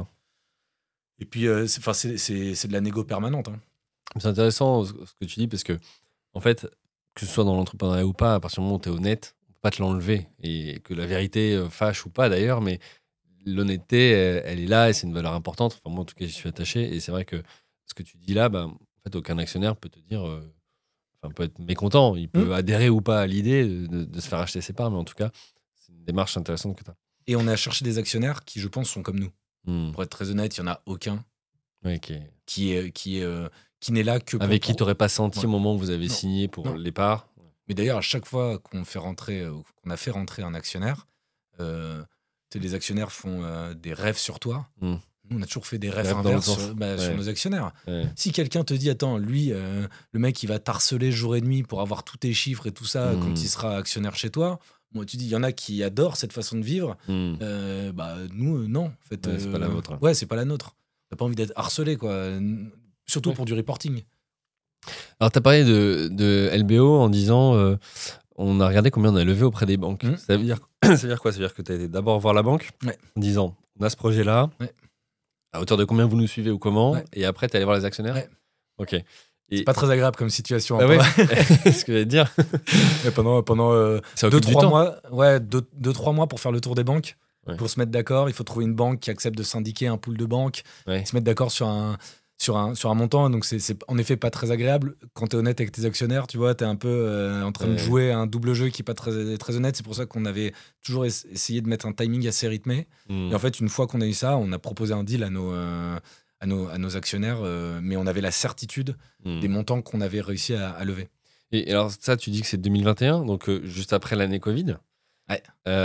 Et puis, euh, c'est, 'fin, c'est, c'est, c'est de la négo permanente. Hein. C'est intéressant ce ce que tu dis parce que, en fait, que ce soit dans l'entrepreneuriat ou pas, à partir du moment où tu es honnête, on peut pas te l'enlever. Et que la vérité euh, fâche ou pas d'ailleurs, mais l'honnêteté, elle, elle est là et c'est une valeur importante. Enfin, moi, en tout cas, j'y suis attaché. Et c'est vrai que ce que tu dis là, bah, en fait, aucun actionnaire peut te dire, euh, enfin, peut être mécontent. Il peut Mmh. adhérer ou pas à l'idée de, de- de se faire acheter ses parts, mais en tout cas, c'est une démarche intéressante que tu as. Et on a cherché des actionnaires qui, je pense, sont comme nous. Pour être très honnête, il y en a aucun Ok. qui est, qui est, euh, qui n'est là que pour. Avec qui pour- tu n'aurais pas senti Ouais. au moment où vous avez Non. signé pour Non. les parts. Mais d'ailleurs, à chaque fois qu'on fait rentrer, euh, qu'on a fait rentrer un actionnaire, euh, tu sais, les actionnaires font euh, des rêves sur toi. Mm. Nous, on a toujours fait des rêves Rêves dans inverses l'autre sens. sur, bah, Ouais. sur nos actionnaires. Ouais. Si quelqu'un te dit, attends, lui, euh, le mec, il va t'harceler jour et nuit pour avoir tous tes chiffres et tout ça Mm. quand il sera actionnaire chez toi, moi, tu dis, il y en a qui adorent cette façon de vivre. Mm. Euh, bah, nous, euh, non. En fait, Ouais, c'est pas la vôtre, hein. Ouais, c'est pas la nôtre. T'as pas envie d'être harcelé, quoi. N- Surtout Ouais. pour du reporting. Alors, tu as parlé de, de L B O en disant euh, on a regardé combien on a levé auprès des banques. Mm. Ça, veut dire, ça veut dire quoi? Ça veut dire que tu as été d'abord voir la banque Ouais. en disant on a ce projet-là, Ouais. à hauteur de combien vous nous suivez ou comment, Ouais. et après tu es allé voir les actionnaires. Ouais. Ok. Et... C'est pas très agréable comme situation. Ah hein, ouais, pendant- c'est ce que j'allais te dire. Et pendant pendant euh, Ça deux occupe du trois temps. mois, ouais, deux, deux trois mois pour faire le tour des banques, Ouais. pour se mettre d'accord. Il faut trouver une banque qui accepte de syndiquer un pool de banques, Ouais. se mettre d'accord sur un sur un sur un montant. Donc c'est c'est en effet pas très agréable quand t'es honnête avec tes actionnaires. Tu vois, t'es un peu euh, en train de Ouais. jouer à un double jeu qui est pas très très honnête. C'est pour ça qu'on avait toujours es- essayé de mettre un timing assez rythmé. Mm. Et en fait, une fois qu'on a eu ça, on a proposé un deal à nos euh, à nos à nos actionnaires, euh, mais on avait la certitude Mm. des montants qu'on avait réussi à, à lever. Et alors ça, tu dis que c'est deux mille vingt et un, donc euh, juste après l'année Covid. Ouais.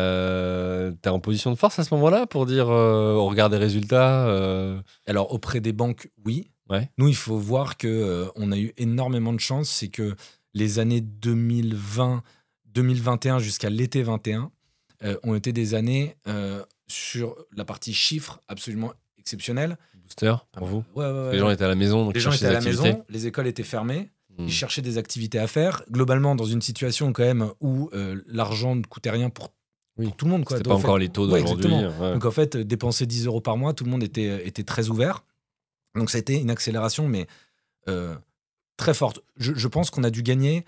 Euh, T'es en position de force à ce moment-là pour dire euh, au regard des résultats. euh, Alors auprès des banques, oui. Ouais. Nous, il faut voir que euh, on a eu énormément de chance, c'est que les années deux mille vingt, deux mille vingt et un jusqu'à l'été vingt et un euh, ont été des années euh, sur la partie chiffres absolument exceptionnelles. Booster pour vous. Ouais, ouais, ouais. Les gens étaient à la maison, donc Les ils gens cherchaient étaient à la des activités. maison, les écoles étaient fermées, Mm. ils cherchaient des activités à faire. Globalement, dans une situation quand même où euh, l'argent ne coûtait rien pour, Oui. pour tout le monde. Quoi. C'était Donc, pas en fait, encore les taux ouais, d'aujourd'hui. exactement. ouais. Donc en fait, euh, dépenser dix euros par mois, tout le monde était, était très ouvert. Donc ça a été une accélération, mais euh, très forte. Je, je pense qu'on a dû gagner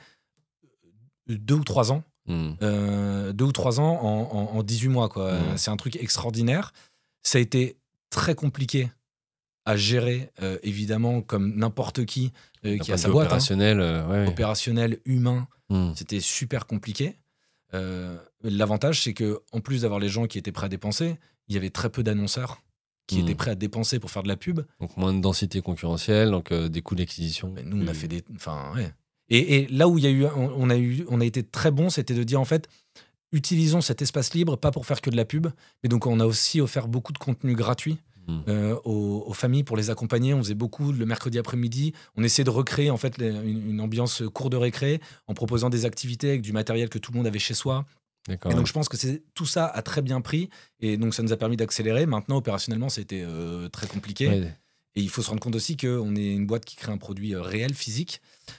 deux ou trois ans, Mm. euh, deux ou trois ans en, en, en dix-huit mois. Quoi. Mm. Euh, C'est un truc extraordinaire. Ça a été très compliqué à gérer, euh, évidemment, comme n'importe qui euh, D'un qui point a de sa vue boîte. hein. opérationnel, euh, ouais, ouais. Opérationnel, humain, Mm. c'était super compliqué. Euh, L'avantage, c'est que en plus d'avoir les gens qui étaient prêts à dépenser, il y avait très peu d'annonceurs qui Mm. étaient prêts à dépenser pour faire de la pub. Donc moins de densité concurrentielle, donc euh, des coûts d'acquisition. Mais nous, on a plus- fait des. Enfin, ouais. Et, et là où il y a eu, on, on a eu, on a été très bon, c'était de dire en fait, utilisons cet espace libre, pas pour faire que de la pub, mais donc on a aussi offert beaucoup de contenu gratuit Mm. euh, aux, aux familles pour les accompagner. On faisait beaucoup le mercredi après-midi. On essayait de recréer en fait les- une, une ambiance cour de récré en proposant des activités avec du matériel que tout le monde avait chez soi. D'accord. Et donc je pense que c'est tout ça a très bien pris et donc ça nous a permis d'accélérer. Maintenant opérationnellement c'était euh, très compliqué. Ouais. Et il faut se rendre compte aussi qu'on est une boîte qui crée un produit euh, réel, physique,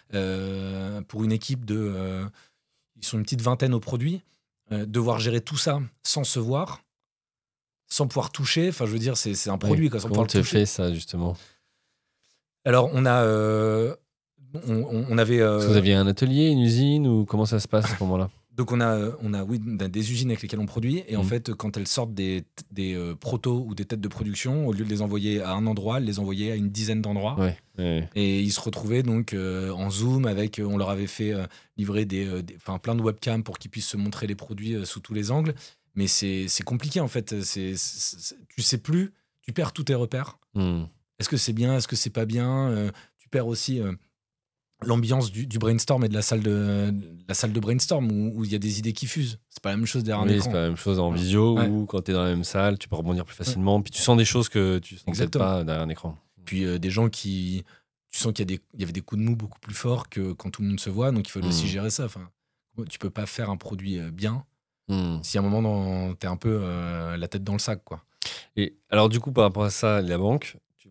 euh, pour une équipe de... euh, ils sont une petite vingtaine au produit. Euh, devoir gérer tout ça sans se voir, sans pouvoir toucher, enfin je veux dire, c'est c'est un produit. Ouais. Quoi, sans Comment pouvoir tu le toucher. fais ça, justement? Alors on a... euh, on, on- on avait... euh, Est-ce que vous aviez un atelier, une usine, ou comment ça se passe à ce moment-là? Donc on a, on a oui, on a des usines avec lesquelles on produit et en Mhm. fait quand elles sortent des, des euh, protos ou des têtes de production, au lieu de les envoyer à un endroit, elles les envoyaient à une dizaine d'endroits. Ouais. ouais. Et ils se retrouvaient donc euh, en Zoom avec, euh, on leur avait fait euh, livrer des, euh, des- enfin, plein de webcams pour qu'ils puissent se montrer les produits euh, sous tous les angles. Mais c'est c'est compliqué en fait. C'est, c'est- c'est- tu sais plus, tu perds tous tes repères. Mm. Est-ce que c'est bien, est-ce que c'est pas bien Euh, Tu perds aussi euh, l'ambiance du, du brainstorm et de la salle de, de la salle de brainstorm où où il y a des idées qui fusent. C'est pas la même chose derrière un Oui, c'est écran. pas la même chose en visio Ouais. ou quand tu es dans la même salle, tu peux rebondir plus facilement. Puis tu sens des choses que tu sens peut-être Exactement. pas derrière un écran. Puis euh, des gens qui, tu sens qu'il y a des, il y avait des coups de mou beaucoup plus forts que quand tout le monde se voit. Donc il faut aussi Mm. gérer ça. Enfin, tu peux pas faire un produit euh, bien Mm. si à un moment dans- t'es un peu euh, la tête dans le sac, quoi. Et alors, du coup, par rapport à ça, la banque, tu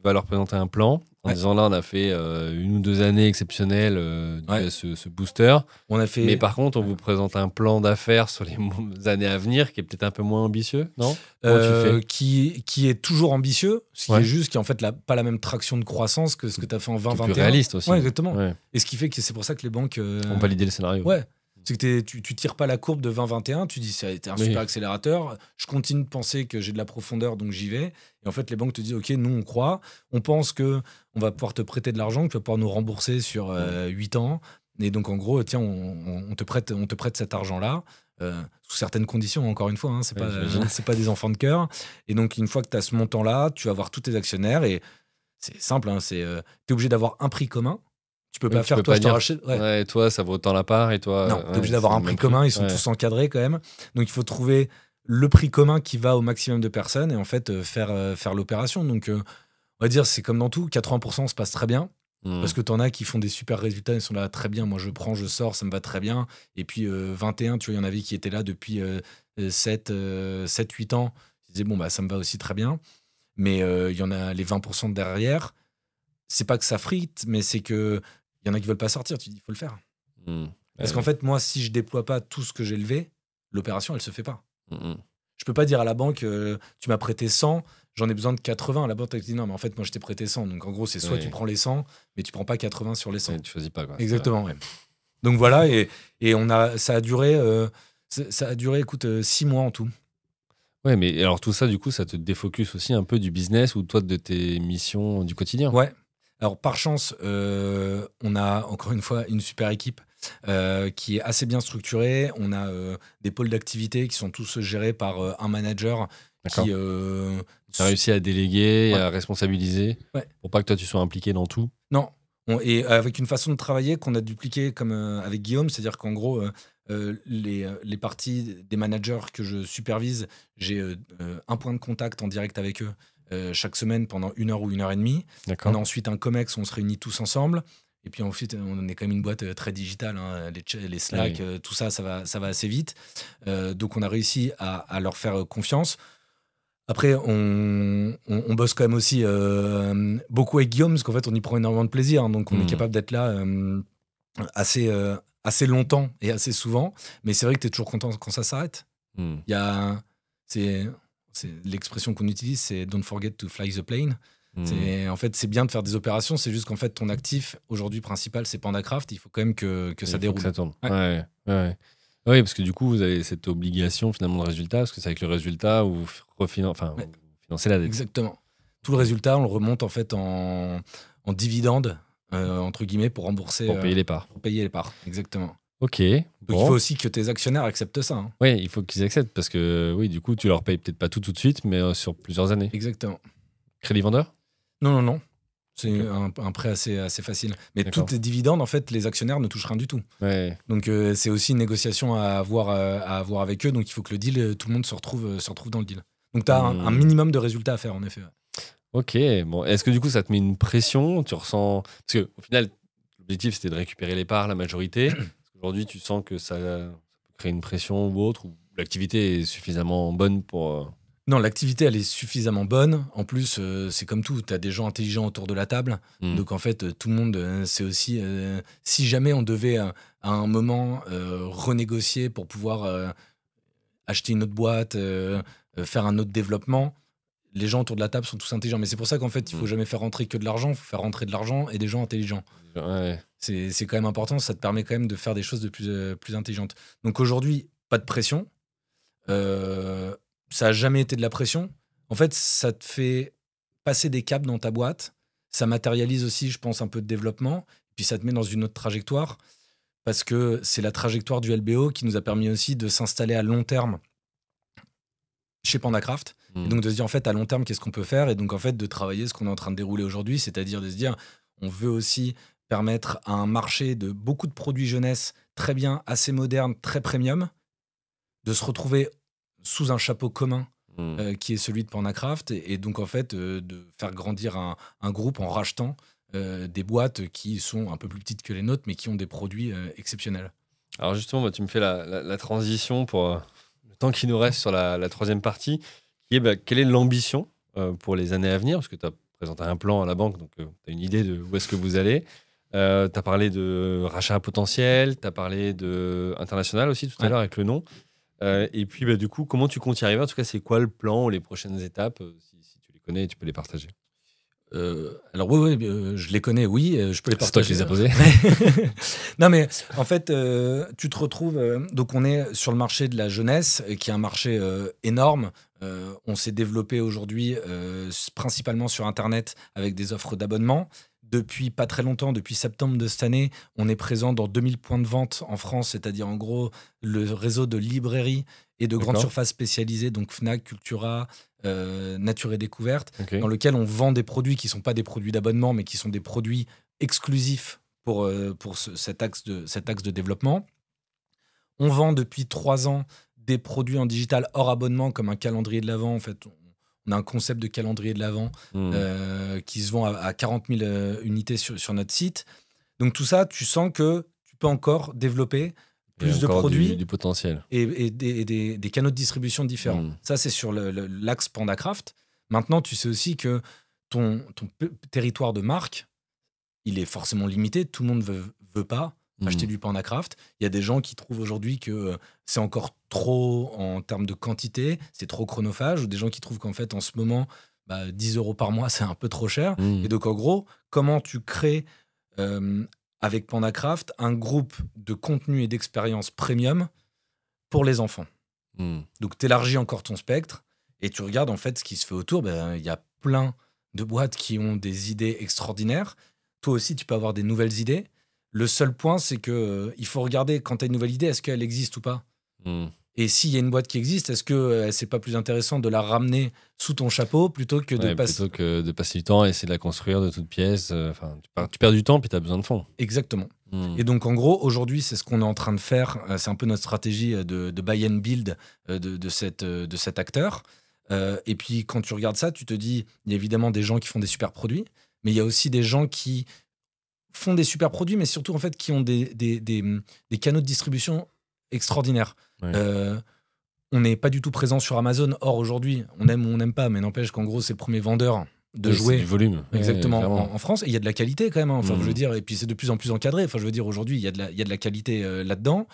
vas leur présenter un plan en Ouais. disant là, on a fait euh, une ou deux années exceptionnelles euh, dû Ouais. à ce, ce booster. On a fait. Mais par contre, on vous présente un plan d'affaires sur les mo- années à venir qui est peut-être un peu moins ambitieux, non? Comment tu Euh, fais? qui, qui est toujours ambitieux, ce qui Ouais. est juste, qui est en fait la- pas la même traction de croissance que ce que tu as fait en vingt Qui est vingt et un. plus réaliste aussi. Ouais, exactement. Ouais. Et ce qui fait que c'est pour ça que les banques. euh, On valide le scénario. Ouais. C'est que t'es- tu, tu tires pas la courbe de vingt vingt et un, tu dis ça a été un Oui. super accélérateur, je continue de penser que j'ai de la profondeur, donc j'y vais. Et en fait, les banques te disent, OK, nous, on croit, on pense que on va pouvoir te prêter de l'argent, que tu vas pouvoir nous rembourser sur euh, huit ans. Et donc, en gros, tiens, on, on- on te, prête, on te prête cet argent-là, euh, sous certaines conditions, encore une fois, hein, c'est Ouais, pas, j'imagine. euh, c'est pas des enfants de cœur. Et donc, une fois que tu as ce montant-là, tu vas voir tous tes actionnaires, et c'est simple, hein, c'est, euh, tu es obligé d'avoir un prix commun. Tu peux Oui, pas tu faire, peux toi, pas je te dire, rachète. Ouais. Ouais, toi, ça vaut autant la part et toi. Non, euh, tu es ouais, obligé d'avoir c'est un le prix même commun, ils sont Ouais. tous encadrés quand même. Donc il faut trouver le prix commun qui va au maximum de personnes et en fait euh, faire, euh, faire l'opération. Donc euh, on va dire, c'est comme dans tout, quatre-vingts pour cent se passe très bien. Hmm. Parce que tu en as qui font des super résultats, ils sont là très bien. Moi je prends, je sors, ça me va très bien. Et puis euh, vingt et un, tu vois, il y en avait qui étaient là depuis euh, sept, huit ans. Ils disaient, bon, bah ça me va aussi très bien. Mais euh, il y en a les vingt pour cent derrière. C'est pas que ça frite, mais c'est que il y en a qui veulent pas sortir. Tu dis, il faut le faire. Hmm. Parce Ouais. qu'en fait, moi, si je déploie pas tout ce que j'ai levé, l'opération, elle se fait pas. Hmm. Je peux pas dire à la banque, euh, tu m'as prêté cent, j'en ai besoin de quatre-vingts. La banque, elle te dit non, mais en fait, moi, je t'ai prêté cent. Donc, en gros, c'est soit Ouais. tu prends les cent, mais tu prends pas quatre-vingts sur les cent. Ouais, tu choisis pas quoi. Exactement, ouais. Donc voilà, et, et on a, ça a duré, euh, ça ça a duré, écoute, euh, six mois en tout. Ouais, mais alors tout ça, du coup, ça te défocus aussi un peu du business ou toi de tes missions du quotidien. Ouais. Alors, par chance, euh, on a encore une fois une super équipe euh, qui est assez bien structurée. On a euh, des pôles d'activité qui sont tous gérés par euh, un manager D'accord. qui. euh, Tu as réussi à déléguer, Ouais. à responsabiliser Ouais. pour pas que toi tu sois impliqué dans tout. Non. On- et avec une façon de travailler qu'on a dupliqué comme euh, avec Guillaume, c'est-à-dire qu'en gros, euh, euh, les, euh, les parties des managers que je supervise, j'ai euh, euh, un point de contact en direct avec eux euh, chaque semaine pendant une heure ou une heure et demie. D'accord. On a ensuite un COMEX où on se réunit tous ensemble. Et puis ensuite, on est quand même une boîte euh, très digitale. Hein. Les, ch- les Slack, Oui. euh, tout ça, ça va, ça va assez vite. Euh, donc on a réussi à, à leur faire euh, confiance. Après, on, on, on bosse quand même aussi euh, beaucoup avec Guillaume, parce qu'en fait, on y prend énormément de plaisir. Hein. Donc on Mm. est capable d'être là euh, assez, euh, assez longtemps et assez souvent. Mais c'est vrai que tu es toujours content quand ça s'arrête. Hmm. Il y a, c'est, c'est l'expression qu'on utilise, c'est don't forget to fly the plane. Hmm. C'est, en fait, c'est bien de faire des opérations, c'est juste qu'en fait, ton actif aujourd'hui principal, c'est PandaCraft. Il faut quand même que, que Il ça faut déroule. que ça tourne. Ouais. Ouais. Ouais, ouais. Oui, parce que du coup, vous avez cette obligation finalement de résultat, parce que c'est avec le résultat où vous, refinan- enfin, Ouais. vous financez la dette. Exactement. Tout le résultat, on le remonte en fait en, en dividende, euh, entre guillemets, pour rembourser, Pour payer euh, les parts. pour payer les parts. Exactement. Ok. Donc Bon. il faut aussi que tes actionnaires acceptent ça. Hein. Oui, il faut qu'ils acceptent parce que oui, du coup, tu leur payes peut-être pas tout tout de suite, mais euh, sur plusieurs années. Exactement. Crédit vendeur. Non, non, non. C'est Ok. un, un prêt assez, assez facile. Mais D'accord. toutes les dividendes, en fait, les actionnaires ne touchent rien du tout. Ouais. Donc euh, c'est aussi une négociation à avoir, euh, à avoir avec eux. Donc il faut que le deal, euh, tout le monde se retrouve, euh, se retrouve dans le deal. Donc tu as un, Hmm. un minimum de résultats à faire, en effet. Ouais. Ok. Bon, est-ce que du coup, ça te met une pression? Tu ressens parce que au final, l'objectif c'était de récupérer les parts, la majorité. Aujourd'hui, tu sens que ça, ça peut créer une pression ou autre, ou l'activité est suffisamment bonne pour. euh, Non, l'activité, elle est suffisamment bonne. En plus, euh, c'est comme tout, tu as des gens intelligents autour de la table. Hmm. Donc, en fait, euh, tout le monde, euh, c'est aussi... euh, si jamais on devait, euh, à un moment, euh, renégocier pour pouvoir euh, acheter une autre boîte, euh, euh, faire un autre développement, les gens autour de la table sont tous intelligents. Mais c'est pour ça qu'en fait, il faut Mm. jamais faire rentrer que de l'argent, il faut faire rentrer de l'argent et des gens intelligents. Ouais. C'est c'est quand même important, ça te permet quand même de faire des choses de plus, euh, plus intelligentes. Donc aujourd'hui, pas de pression. Euh, ça n'a jamais été de la pression. En fait, ça te fait passer des caps dans ta boîte. Ça matérialise aussi, je pense, un peu de développement. Puis ça te met dans une autre trajectoire. Parce que c'est la trajectoire du L B O qui nous a permis aussi de s'installer à long terme chez PandaCraft. Hmm. Et donc de se dire, en fait, à long terme, qu'est-ce qu'on peut faire? Et donc, en fait, de travailler ce qu'on est en train de dérouler aujourd'hui, c'est-à-dire de se dire, on veut aussi permettre à un marché de beaucoup de produits jeunesse très bien, assez modernes, très premium, de se retrouver sous un chapeau commun Hmm. euh, qui est celui de PandaCraft, et, et donc en fait euh, de faire grandir un, un groupe en rachetant euh, des boîtes qui sont un peu plus petites que les nôtres, mais qui ont des produits euh, exceptionnels. Alors justement, bah, tu me fais la, la- la transition pour euh, le temps qui nous reste sur la, la troisième partie, qui est bah, quelle est l'ambition euh, pour les années à venir? Parce que tu as présentes un plan à la banque, donc euh, tu as une idée de où est-ce que vous allez. Euh, tu as parlé de rachat potentiel, tu as parlé de international aussi tout à Ouais. l'heure avec le nom. Euh, et puis, bah, du coup, comment tu comptes y arriver? En tout cas, c'est quoi le plan ou les prochaines étapes? euh, si, si tu les connais, tu peux les partager. Euh, alors oui, oui, euh, je les connais, oui, euh, je peux les C'est toi qui partager. les as posés. Non mais en fait, euh, tu te retrouves. euh, donc on est sur le marché de la jeunesse, euh, qui est un marché euh, énorme. Euh, on s'est développé aujourd'hui euh, s- principalement sur Internet avec des offres d'abonnement. Depuis pas très longtemps, depuis septembre de cette année, on est présent dans deux mille points de vente en France, c'est-à-dire en gros le réseau de librairies et de grandes D'accord. surfaces spécialisées, donc Fnac, Cultura, euh, Nature et Découverte, Ok. dans lequel on vend des produits qui ne sont pas des produits d'abonnement, mais qui sont des produits exclusifs pour, euh, pour ce- cet, axe de, cet axe de développement. On vend depuis trois ans des produits en digital hors abonnement, comme un calendrier de l'Avent. En fait, on on a un concept de calendrier de l'Avent Hmm. euh, qui se vend à, à quarante mille euh, unités sur, sur notre site. Donc tout ça, tu sens que tu peux encore développer Il y a plus de encore produits du, du potentiel. et, et des, et des- des canaux de distribution différents. Mm. Ça, c'est sur le- le- l'axe PandaCraft. Maintenant, tu sais aussi que ton, ton p- territoire de marque, il est forcément limité. Tout le monde ne veut, veut pas Mm. acheter du PandaCraft. Il y a des gens qui trouvent aujourd'hui que euh, c'est encore trop en termes de quantité, c'est trop chronophage, ou des gens qui trouvent qu'en fait, en ce moment, bah, dix euros par mois, c'est un peu trop cher. Mm. Et donc, en gros, comment tu crées euh, avec PandaCraft un groupe de contenu et d'expérience premium pour les enfants. Mm. Donc, tu élargis encore ton spectre et tu regardes en fait ce qui se fait autour. Ben, il y a plein de boîtes qui ont des idées extraordinaires. Toi aussi, tu peux avoir des nouvelles idées. Le seul point, c'est que euh, il faut regarder quand tu as une nouvelle idée, est-ce qu'elle existe ou pas? Mm. Et s'il y a une boîte qui existe, est-ce que euh, c'est pas plus intéressant de la ramener sous ton chapeau plutôt que de Ouais, passer. plutôt que de passer du temps à essayer de la construire de toutes pièces. euh, Enfin, tu, perds, tu perds du temps puis tu as besoin de fonds. Exactement. Mm. Et donc, en gros, aujourd'hui, c'est ce qu'on est en train de faire. Euh, C'est un peu notre stratégie euh, de, de buy and build euh, de, de, cette, euh, de cet acteur. Euh, et puis, quand tu regardes ça, tu te dis, il y a évidemment des gens qui font des super produits, mais il y a aussi des gens qui font des super produits, mais surtout, en fait, qui ont des, des, des, des canaux de distribution extraordinaires. Ouais. Euh, on n'est pas du tout présent sur Amazon. Or, aujourd'hui, on aime ou on n'aime pas, mais n'empêche qu'en gros, c'est le premier vendeur de Ouais, c'est jouets. du volume. Ouais, Exactement, clairement. en, en France. Et il y a de la qualité quand même. hein. Enfin, Mm. je veux dire, et puis c'est de plus en plus encadré. Enfin, je veux dire, aujourd'hui, il y a de la, il y a de la qualité euh, là-dedans.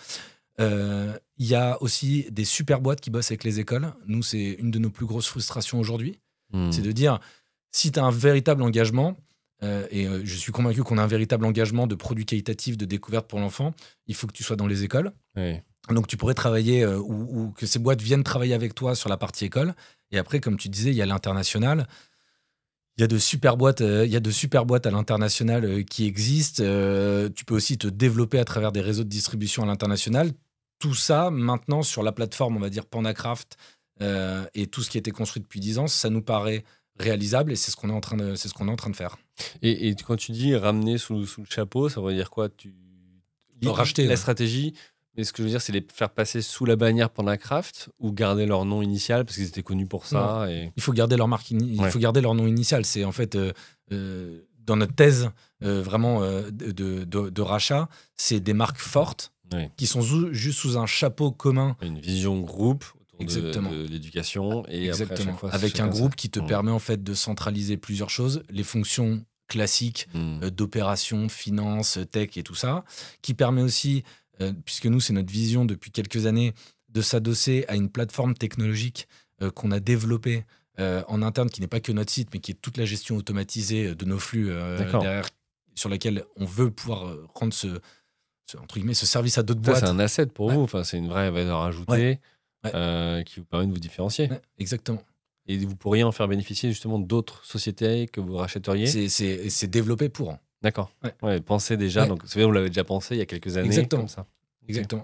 Euh, Il y a aussi des super boîtes qui bossent avec les écoles. Nous, c'est une de nos plus grosses frustrations aujourd'hui. Mm. C'est de dire, si tu as un véritable engagement, euh, et euh, je suis convaincu qu'on a un véritable engagement de produits qualitatifs, de découverte pour l'enfant, il faut que tu sois dans les écoles. Ouais. Donc, tu pourrais travailler euh, ou, ou que ces boîtes viennent travailler avec toi sur la partie école. Et après, comme tu disais, il y a l'international. Il y a de super boîtes, euh, il y a de super boîtes à l'international euh, qui existent. Euh, tu peux aussi te développer à travers des réseaux de distribution à l'international. Tout ça, maintenant, sur la plateforme, on va dire PandaCraft euh, et tout ce qui a été construit depuis dix ans, ça nous paraît réalisable et c'est ce qu'on est en train de, c'est ce qu'on est en train de faire. Et, et quand tu dis ramener sous, sous le chapeau, ça veut dire quoi? Tu Racheter, la ouais. stratégie. Mais ce que je veux dire, c'est les faire passer sous la bannière PandaCraft ou garder leur nom initial parce qu'ils étaient connus pour ça. Et... Il faut garder leur marque, ini- il Ouais. faut garder leur nom initial. C'est en fait euh, euh, dans notre thèse euh, vraiment euh, de, de- de- de rachat, c'est des marques fortes Ouais. qui sont sous- juste sous un chapeau commun. Une vision groupe autour de, Exactement. de l'éducation et Exactement. après, à chaque fois, Avec chacun un groupe sa- qui te Mm. permet en fait de centraliser plusieurs choses, les fonctions classiques Mm. euh, d'opération, finance, tech et tout ça, qui permet aussi, euh, puisque nous c'est notre vision depuis quelques années, de s'adosser à une plateforme technologique euh, qu'on a développée euh, en interne, qui n'est pas que notre site, mais qui est toute la gestion automatisée de nos flux euh, D'accord. derrière, sur laquelle on veut pouvoir euh, rendre ce, ce, entre guillemets, ce service à d'autres Ça, boîtes. c'est un asset pour Ouais. vous. Enfin, c'est une vraie valeur ajoutée Ouais. Ouais. euh, qui vous permet de vous différencier. Ouais, exactement. Et vous pourriez en faire bénéficier justement d'autres sociétés que vous rachèteriez. C'est- C'est c'est développé pour. D'accord. Ouais. Ouais, pensez déjà. Ouais. Donc, c'est vrai, vous l'avez déjà pensé il y a quelques années. Exactement. Comme ça. Exactement.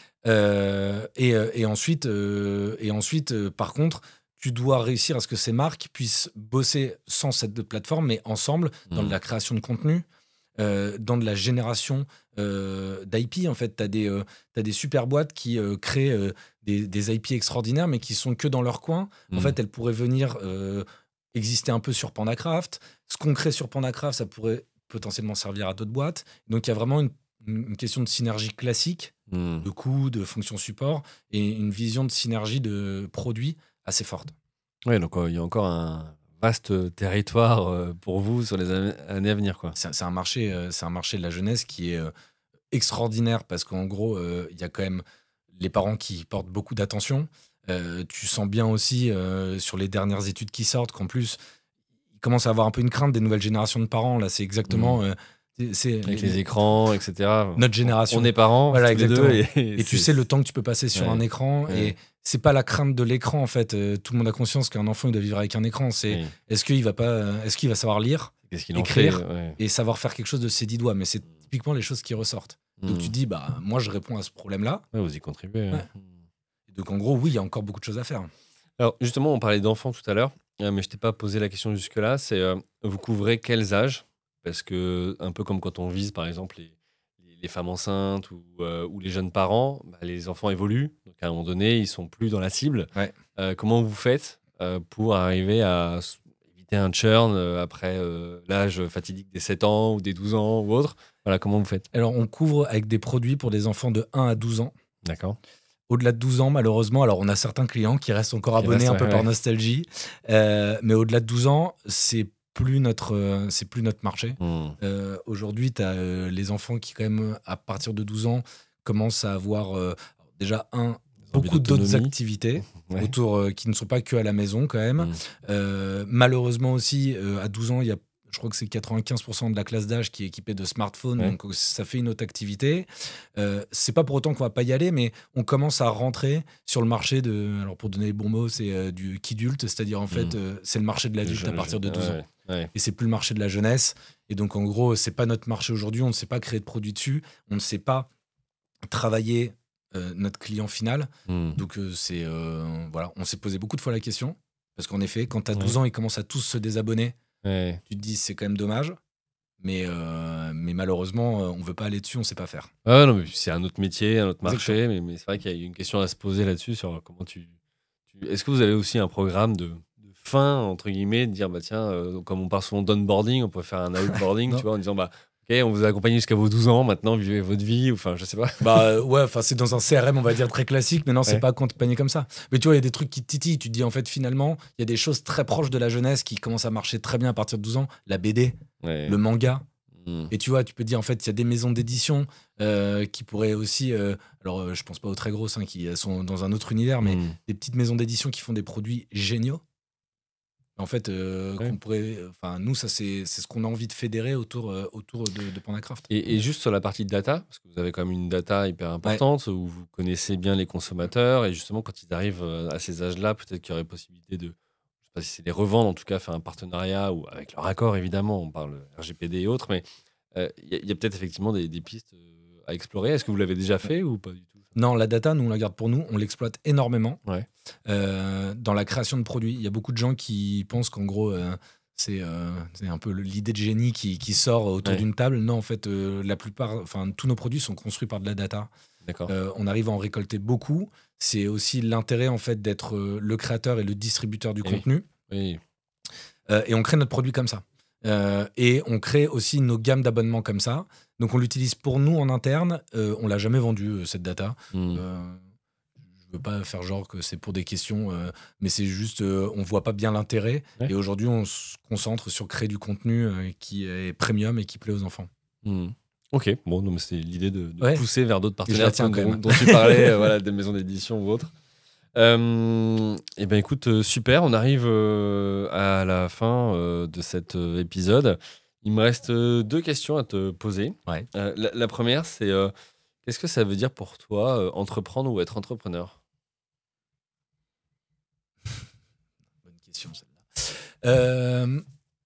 Euh, et, euh, et ensuite, euh, et ensuite euh, par contre, tu dois réussir à ce que ces marques puissent bosser sans cette plateforme, mais ensemble, dans Mm. de la création de contenu, euh, dans de la génération euh, d'I P. En fait, tu as des, euh, t'as des super boîtes qui euh, créent euh, des, des I P extraordinaires, mais qui sont que dans leur coin. En Mm. fait, elles pourraient venir euh, exister un peu sur PandaCraft. Ce qu'on crée sur PandaCraft, ça pourrait potentiellement servir à d'autres boîtes. Donc, il y a vraiment une, une question de synergie classique, Mm. de coûts, de fonctions support, et une vision de synergie de produits assez forte. Ouais, donc euh, il y a encore un vaste territoire euh, pour vous sur les années, années à venir, quoi. C'est, c'est un marché, euh, c'est un marché de la jeunesse qui est euh, extraordinaire parce qu'en gros, euh, il y a quand même les parents qui portent beaucoup d'attention. Euh, tu sens bien aussi euh, sur les dernières études qui sortent qu'en plus, ils commencent à avoir un peu une crainte des nouvelles générations de parents. Là, c'est exactement. Mmh. euh, c'est, c'est Avec les- les écrans, et cetera. Notre génération. On est parents, Voilà, tous les deux. exactement. Et, Et tu sais le temps que tu peux passer sur Ouais, un écran. ouais. Et c'est pas la crainte de l'écran, en fait. Euh, tout le monde a conscience qu'un enfant, il doit vivre avec un écran. C'est Oui. est-ce qu'il va pas, euh, est-ce qu'il va savoir lire Qu'est-ce qu'il en fait écrire ouais. et savoir faire quelque chose de ses dix doigts. Mais c'est typiquement les choses qui ressortent. Donc Mmh. tu te dis, bah, moi, je réponds à ce problème-là. Ouais, vous y contribuez. Ouais. hein. Et donc, en gros, oui, il y a encore beaucoup de choses à faire. Alors, justement, on parlait d'enfants tout à l'heure, euh, mais je t'ai pas posé la question jusque-là. C'est euh, vous couvrez quels âges? Parce que, un peu comme quand on vise, par exemple, les, les- les femmes enceintes ou, euh, ou les jeunes parents, bah, les enfants évoluent. Donc, à un moment donné, ils sont plus dans la cible. Ouais. Euh, comment vous faites euh, pour arriver à s- éviter un churn euh, après euh, l'âge fatidique des sept ans ou des douze ans ou autre? Voilà, comment vous faites? Alors, on couvre avec des produits pour des enfants de un à douze ans. D'accord. Au-delà de douze ans, malheureusement, alors on a certains clients qui restent encore Qui abonnés restent, un peu ouais, par ouais. nostalgie, Euh, mais au-delà de douze ans, c'est plus notre, euh, c'est plus notre marché. Mmh. Euh, aujourd'hui, tu as les enfants qui, quand même, à partir de douze ans, commencent à avoir euh, déjà un, Envie beaucoup d'autres d'autonomie. activités Ouais. autour euh, qui ne sont pas que à la maison quand même. Mmh. Euh, malheureusement aussi, euh, à douze ans, il y a, je crois que c'est quatre-vingt-quinze pour cent de la classe d'âge qui est équipée de smartphones, Ouais. donc ça fait une autre activité. Euh, c'est pas pour autant qu'on va pas y aller, mais on commence à rentrer sur le marché de, alors pour donner les bons mots, c'est euh, du kidulte, c'est-à-dire en fait, Mmh. euh, c'est le marché de l'adulte Je- à partir de je- douze ans. ouais, ouais. Et c'est plus le marché de la jeunesse. Et donc, en gros, c'est pas notre marché aujourd'hui. On ne sait pas créer de produits dessus. On ne sait pas travailler euh, notre client final. Mmh. Donc, euh, c'est euh, voilà, on s'est posé beaucoup de fois la question. Parce qu'en effet, quand tu as Ouais. douze ans, ils commencent à tous se désabonner. Ouais. Tu te dis, c'est quand même dommage. Mais, euh, mais malheureusement, euh, on veut pas aller dessus, on sait pas faire. Ah non, mais c'est un autre métier, un autre marché, mais, mais c'est vrai qu'il y a une question à se poser là-dessus sur comment tu. tu- Est-ce que vous avez aussi un programme de, de fin, entre guillemets, de dire, bah tiens, euh, comme on parle souvent d'onboarding, on peut faire un outboarding, Non. tu vois, en disant, bah, ok, on vous a accompagné jusqu'à vos douze ans, maintenant vivez votre vie, ou enfin, je sais pas. Bah euh, ouais, enfin c'est dans un C R M, on va dire très classique, mais non, c'est Ouais. pas accompagné comme ça. Mais tu vois, il y a des trucs qui te titillent. Tu te dis en fait finalement, il y a des choses très proches de la jeunesse qui commencent à marcher très bien à partir de douze ans. La B D, Ouais. le manga. Mmh. Et tu vois, tu peux te dire en fait, il y a des maisons d'édition euh, qui pourraient aussi, euh, alors euh, je pense pas aux très grosses, hein, qui euh, sont dans un autre univers, mais Mmh. des petites maisons d'édition qui font des produits géniaux. En fait, euh, Ouais. qu'on pourrait, enfin nous, ça c'est c'est ce qu'on a envie de fédérer autour euh, autour de, de Pandacraft. Et, et juste sur la partie de data, parce que vous avez quand même une data hyper importante, où vous connaissez bien les consommateurs, et justement, quand ils arrivent euh, à ces âges-là, peut-être qu'il y aurait possibilité de, je sais pas si c'est les revendre, en tout cas faire un partenariat, ou avec leur accord, évidemment, on parle R G P D et autres, mais euh, il y a, il y a peut-être effectivement des, des pistes euh, à explorer. Est-ce que vous l'avez déjà fait ou pas du tout? Non, la data, nous on la garde pour nous, on l'exploite énormément. Ouais. Euh, dans la création de produits. Il y a beaucoup de gens qui pensent qu'en gros, euh, c'est euh, c'est un peu le- l'idée de génie qui, qui sort autour Ouais. d'une table. Non, en fait, euh, la plupart, enfin, tous nos produits sont construits par de la data. D'accord. Euh, on arrive à en récolter beaucoup. C'est aussi l'intérêt, en fait, d'être euh, le créateur et le distributeur du Eh oui. contenu. Oui. Euh, et on crée notre produit comme ça. Euh, et on crée aussi nos gammes d'abonnements comme ça. Donc, on l'utilise pour nous en interne. Euh, on l'a jamais vendu, euh, cette data. Mmh. Euh, je veux pas faire genre que c'est pour des questions, euh, mais c'est juste, euh, on voit pas bien l'intérêt. Ouais. Et aujourd'hui, on se concentre sur créer du contenu euh, qui est premium et qui plaît aux enfants. Mmh. Ok, bon, non, mais c'est l'idée de, de Ouais. pousser vers d'autres Et je la partenaires tiens dont, quand même. dont tu parlais, euh, voilà, des maisons d'édition ou autres. Euh, et ben écoute, euh, super, on arrive euh, à la fin euh, de cet euh, épisode. Il me reste euh, deux questions à te poser. Ouais. Euh, la, la première, c'est euh, qu'est-ce que ça veut dire pour toi euh, entreprendre ou être entrepreneur? Bonne question celle-là. Euh,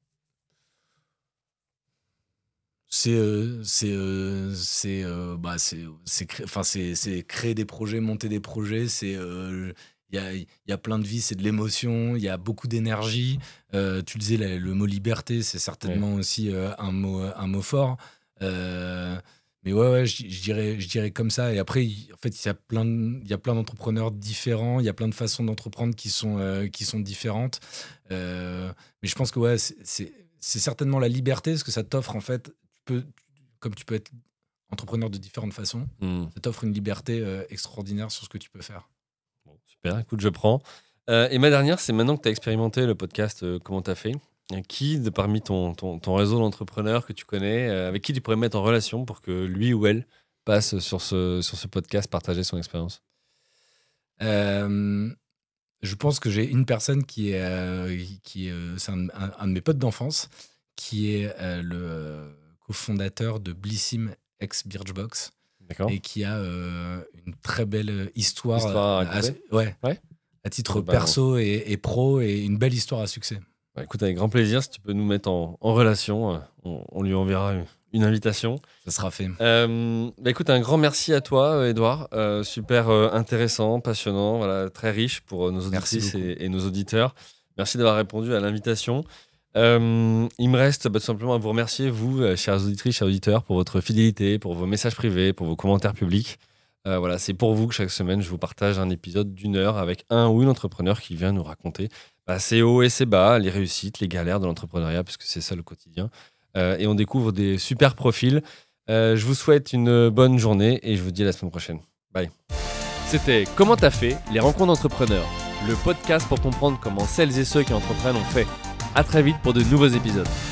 c'est euh, c'est euh, c'est euh, bah c'est c'est cré- enfin c'est c'est créer des projets, monter des projets. C'est euh, il y a il y a plein de vie, c'est de l'émotion, il y a beaucoup d'énergie. Euh, tu disais la- le mot liberté, c'est certainement aussi euh, un mot un mot fort. Euh, mais ouais ouais, je je dirais je dirais comme ça. Et après, il- en fait, il y a plein de- il y a plein d'entrepreneurs différents, il y a plein de façons d'entreprendre qui sont euh, qui sont différentes. Euh, mais je pense que ouais, c'est c'est c'est certainement la liberté, parce que ça t'offre en fait, tu peux, comme tu peux être entrepreneur de différentes façons, Hmm. ça t'offre une liberté euh, extraordinaire sur ce que tu peux faire. Bon, super, écoute, je prends. Euh, et ma dernière, c'est maintenant que tu as expérimenté le podcast euh, Comment t'as fait, qui, de parmi ton, ton, ton réseau d'entrepreneurs que tu connais, euh, avec qui tu pourrais mettre en relation pour que lui ou elle passe sur ce, sur ce podcast, partager son expérience? Euh, je pense que j'ai une personne qui est, euh, qui est euh, c'est un, un- un de mes potes d'enfance, qui est euh, le euh, cofondateur de Blissim ex Birchbox D'accord. et qui a euh, une très belle histoire, Histoire à à, raconter. ouais, Ouais. à titre Bah, perso et, et pro, et une belle histoire à succès. Bah, écoute, avec grand plaisir, si tu peux nous mettre en, en relation, euh, on, on lui enverra une, une invitation. Ça sera fait. Euh, bah, écoute, un grand merci à toi, Edouard. Euh, super euh, intéressant, passionnant, voilà, très riche pour euh, nos Merci auditrices beaucoup. et, et nos auditeurs. Merci d'avoir répondu à l'invitation. Euh, il me reste bah, tout simplement à vous remercier, vous, euh, chers auditrices, chers auditeurs, pour votre fidélité, pour vos messages privés, pour vos commentaires publics. Euh, voilà, c'est pour vous que chaque semaine, je vous partage un épisode d'une heure avec un ou une entrepreneur qui vient nous raconter bah, ses hauts et ses bas, les réussites, les galères de l'entrepreneuriat, puisque c'est ça le quotidien. Euh, et on découvre des super profils. Euh, je vous souhaite une bonne journée et je vous dis à la semaine prochaine. Bye. C'était Comment t'as fait, les rencontres d'entrepreneurs, le podcast pour comprendre comment celles et ceux qui entreprennent ont fait. À très vite pour de nouveaux épisodes.